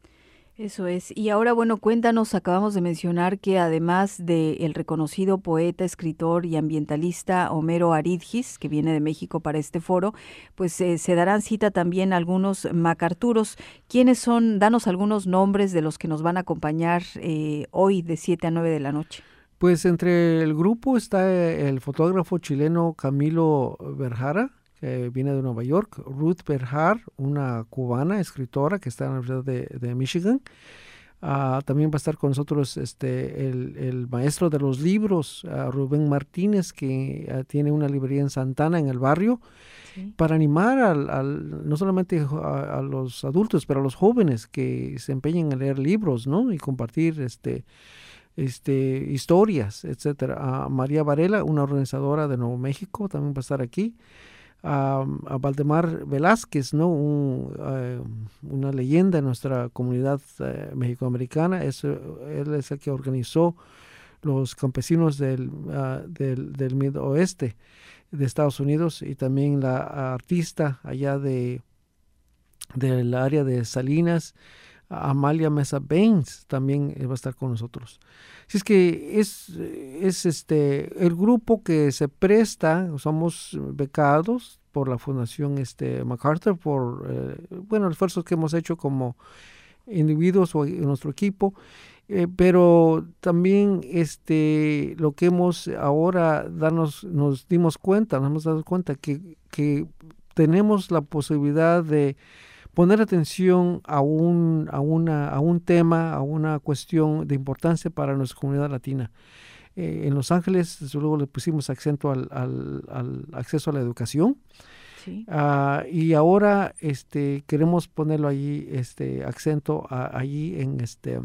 Eso es. Y ahora, bueno, cuéntanos, acabamos de mencionar que además del reconocido poeta, escritor y ambientalista Homero Aridgis, que viene de México para este foro, pues eh, se darán cita también algunos MacArturos. ¿Quiénes son? Danos algunos nombres de los que nos van a acompañar eh, hoy de siete a nueve de la noche.
Pues entre el grupo está el fotógrafo chileno Camilo Vergara, que viene de Nueva York, Ruth Berhar, una cubana escritora que está en la Universidad de, de Michigan. Uh, también va a estar con nosotros este, el, el maestro de los libros, uh, Rubén Martínez, que uh, tiene una librería en Santana, en el barrio, sí, para animar al, al, no solamente a, a los adultos, pero a los jóvenes que se empeñen a leer libros, ¿no? Y compartir este, este, historias, etcétera. Uh, María Varela, una organizadora de Nuevo México, también va a estar aquí. A, a Valdemar Velázquez, ¿no? Un, uh, una leyenda en nuestra comunidad uh, mexicoamericana. Es, él es el que organizó los campesinos del, uh, del, del Midoeste de Estados Unidos, y también la artista allá de del área de Salinas, Amalia Mesa Baines, también va a estar con nosotros. Así es que es, es este el grupo que se presta, somos becados por la Fundación este, MacArthur, por eh, bueno, esfuerzos que hemos hecho como individuos o en nuestro equipo, eh, pero también este lo que hemos ahora darnos, nos dimos cuenta, nos hemos dado cuenta que, que tenemos la posibilidad de poner atención a un, a, una, a un tema, a una cuestión de importancia para nuestra comunidad latina. Eh, en Los Ángeles, desde luego, le pusimos acento al, al, al acceso a la educación. Sí. Uh, y ahora este, queremos ponerlo allí, este, acento a, allí en este,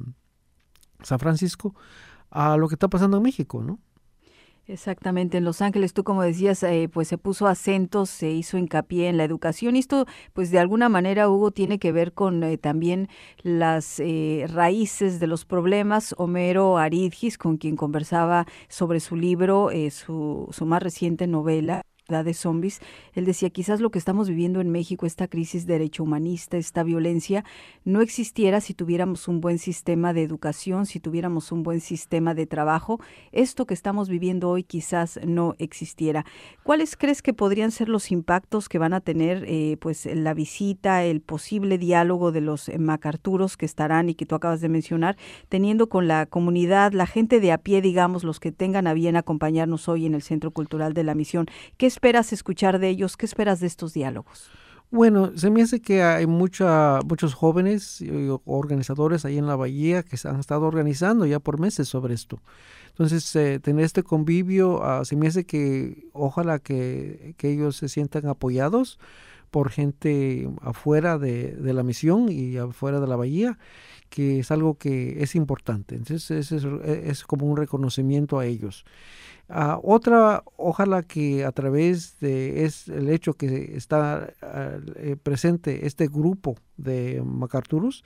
San Francisco, a lo que está pasando en México, ¿no?
Exactamente, en Los Ángeles, tú como decías, eh, pues se puso acento, se hizo hincapié en la educación, y esto pues de alguna manera, Hugo, tiene que ver con eh, también las eh, raíces de los problemas. Homero Aridgis, con quien conversaba sobre su libro, eh, su, su más reciente novela, de zombies, él decía, quizás lo que estamos viviendo en México, esta crisis de derecho humanista, esta violencia, no existiera si tuviéramos un buen sistema de educación, si tuviéramos un buen sistema de trabajo. Esto que estamos viviendo hoy quizás no existiera. ¿Cuáles crees que podrían ser los impactos que van a tener eh, pues la visita, el posible diálogo de los MacArturos que estarán y que tú acabas de mencionar, teniendo con la comunidad, la gente de a pie, digamos, los que tengan a bien acompañarnos hoy en el Centro Cultural de la Misión? ¿Qué esperas escuchar de ellos? ¿Qué esperas de estos diálogos?
Bueno, se me hace que hay mucha, muchos jóvenes y organizadores ahí en la Bahía que se han estado organizando ya por meses sobre esto. Entonces, eh, tener este convivio, uh, se me hace que ojalá que, que ellos se sientan apoyados por gente afuera de, de la misión y afuera de la Bahía, que es algo que es importante. Entonces, es, es, es como un reconocimiento a ellos. Uh, otra, ojalá que a través de es el hecho que está uh, presente este grupo de MacArturos,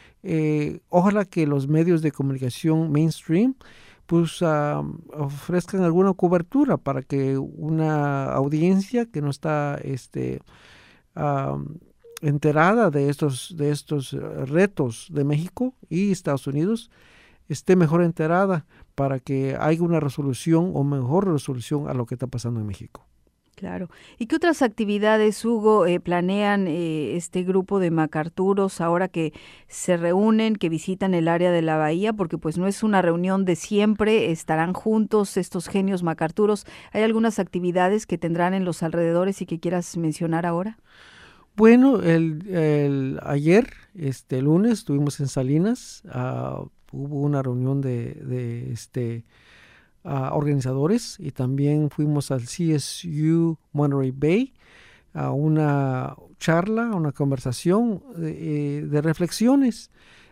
eh, ojalá que los medios de comunicación mainstream pues uh, ofrezcan alguna cobertura para que una audiencia que no está este, uh, enterada de estos, de estos retos de México y Estados Unidos esté mejor enterada, para que haya una resolución o mejor resolución a lo que está pasando en México.
Claro. ¿Y qué otras actividades, Hugo, eh, planean eh, este grupo de MacArturos ahora que se reúnen, que visitan el área de la Bahía? Porque pues no es una reunión de siempre, estarán juntos estos genios MacArturos. ¿Hay algunas actividades que tendrán en los alrededores y que quieras mencionar ahora?
Bueno, el, el ayer, este lunes, estuvimos en Salinas, uh, hubo una reunión de, de este, uh, organizadores, y también fuimos al C S U Monterey Bay a una charla, una conversación de, de reflexiones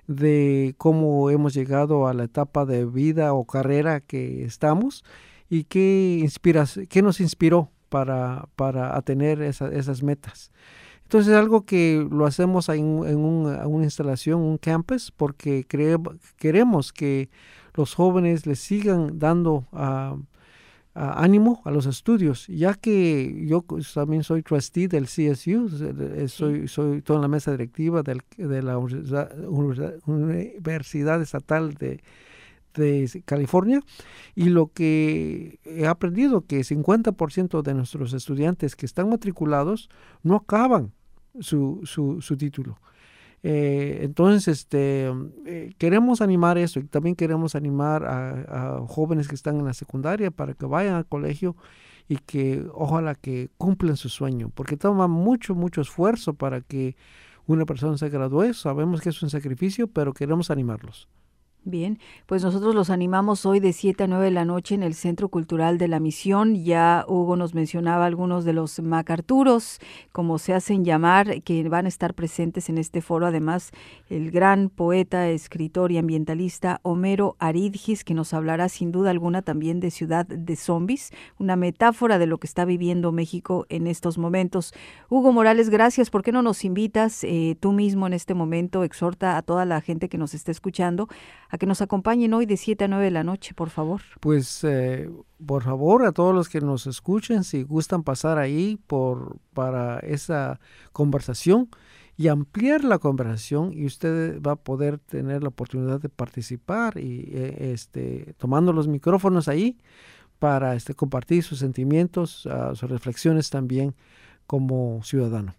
de cómo hemos llegado a la etapa de vida o carrera que estamos y qué, inspira, qué nos inspiró para, para atender esa, esas metas. Entonces es algo que lo hacemos en, en un, una instalación, un campus, porque cre, queremos que los jóvenes les sigan dando uh, uh, ánimo a los estudios, ya que yo también soy trustee del C S U, soy, soy toda la mesa directiva del, de la Universidad, Universidad Estatal de, de California, y lo que he aprendido que cincuenta por ciento de nuestros estudiantes que están matriculados no acaban su, su, su título. Eh, entonces, este, eh, queremos animar eso, y también queremos animar a, a jóvenes que están en la secundaria para que vayan al colegio y que ojalá que cumplan su sueño, porque toma mucho, mucho esfuerzo para que una persona se gradúe. Sabemos que es un sacrificio, pero queremos animarlos.
Bien, pues nosotros los animamos hoy de siete a nueve de la noche en el Centro Cultural de la Misión. Ya Hugo nos mencionaba algunos de los MacArturos, como se hacen llamar, que van a estar presentes en este foro. Además, el gran poeta, escritor y ambientalista Homero Aridgis, que nos hablará sin duda alguna también de Ciudad de Zombies, una metáfora de lo que está viviendo México en estos momentos. Hugo Morales, gracias. ¿Por qué no nos invitas eh, tú mismo en este momento? Exhorta a toda la gente que nos esté escuchando a que nos acompañen hoy de siete a nueve de la noche, por favor.
Pues, eh, por favor, a todos los que nos escuchen, si gustan pasar ahí por para esa conversación y ampliar la conversación, y usted va a poder tener la oportunidad de participar y eh, este tomando los micrófonos ahí para este compartir sus sentimientos, uh, sus reflexiones también como ciudadano.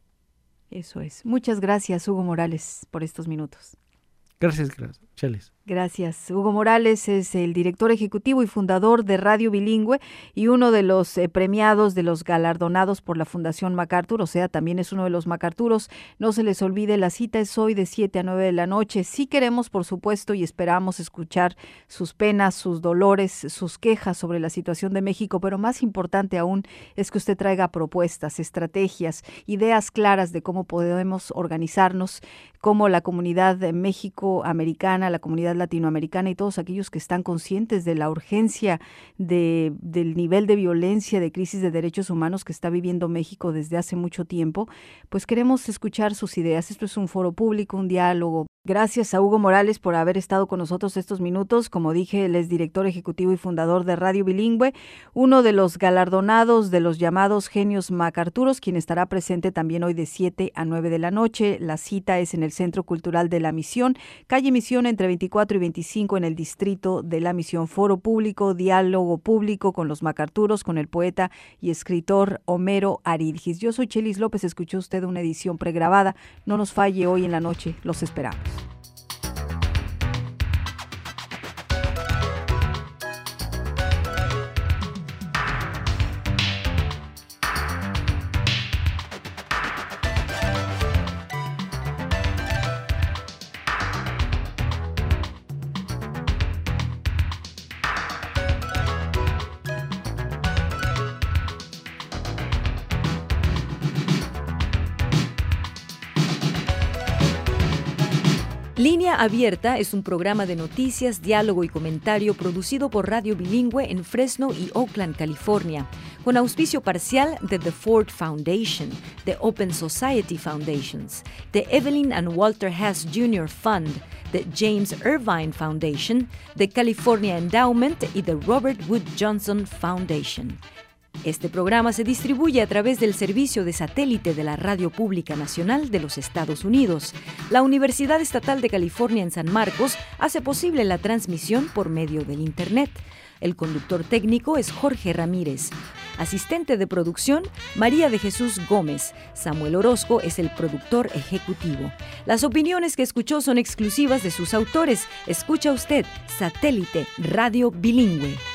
Eso es. Muchas gracias, Hugo Morales, por estos minutos.
Gracias, gracias, Chelis.
Gracias. Hugo Morales es el director ejecutivo y fundador de Radio Bilingüe y uno de los eh, premiados, de los galardonados por la Fundación MacArthur, o sea, también es uno de los MacArturos. No se les olvide, la cita es hoy de siete a nueve de la noche. Sí queremos, por supuesto, y esperamos escuchar sus penas, sus dolores, sus quejas sobre la situación de México, pero más importante aún es que usted traiga propuestas, estrategias, ideas claras de cómo podemos organizarnos, cómo la comunidad México-americana, la comunidad latinoamericana y todos aquellos que están conscientes de la urgencia de, del nivel de violencia, de crisis de derechos humanos que está viviendo México desde hace mucho tiempo, pues queremos escuchar sus ideas. Esto es un foro público, un diálogo. Gracias a Hugo Morales por haber estado con nosotros estos minutos. Como dije, él es director ejecutivo y fundador de Radio Bilingüe, uno de los galardonados de los llamados genios MacArturos, quien estará presente también hoy de siete a nueve de la noche. La cita es en el Centro Cultural de la Misión, calle Misión entre veinticuatro y veinticinco en el distrito de la Misión. Foro público, diálogo público con los MacArturos, con el poeta y escritor Homero Aridgis. Yo soy Chelis López, escuchó usted una edición pregrabada. No nos falle hoy en la noche, los esperamos.
Línea Abierta es un programa de noticias, diálogo y comentario producido por Radio Bilingüe en Fresno y Oakland, California, con auspicio parcial de The Ford Foundation, The Open Society Foundations, The Evelyn and Walter Hess Junior Fund, The James Irvine Foundation, The California Endowment y The Robert Wood Johnson Foundation. Este programa se distribuye a través del servicio de satélite de la Radio Pública Nacional de los Estados Unidos. La Universidad Estatal de California en San Marcos hace posible la transmisión por medio del Internet. El conductor técnico es Jorge Ramírez. Asistente de producción, María de Jesús Gómez. Samuel Orozco es el productor ejecutivo. Las opiniones que escuchó son exclusivas de sus autores. Escucha usted Satélite Radio Bilingüe.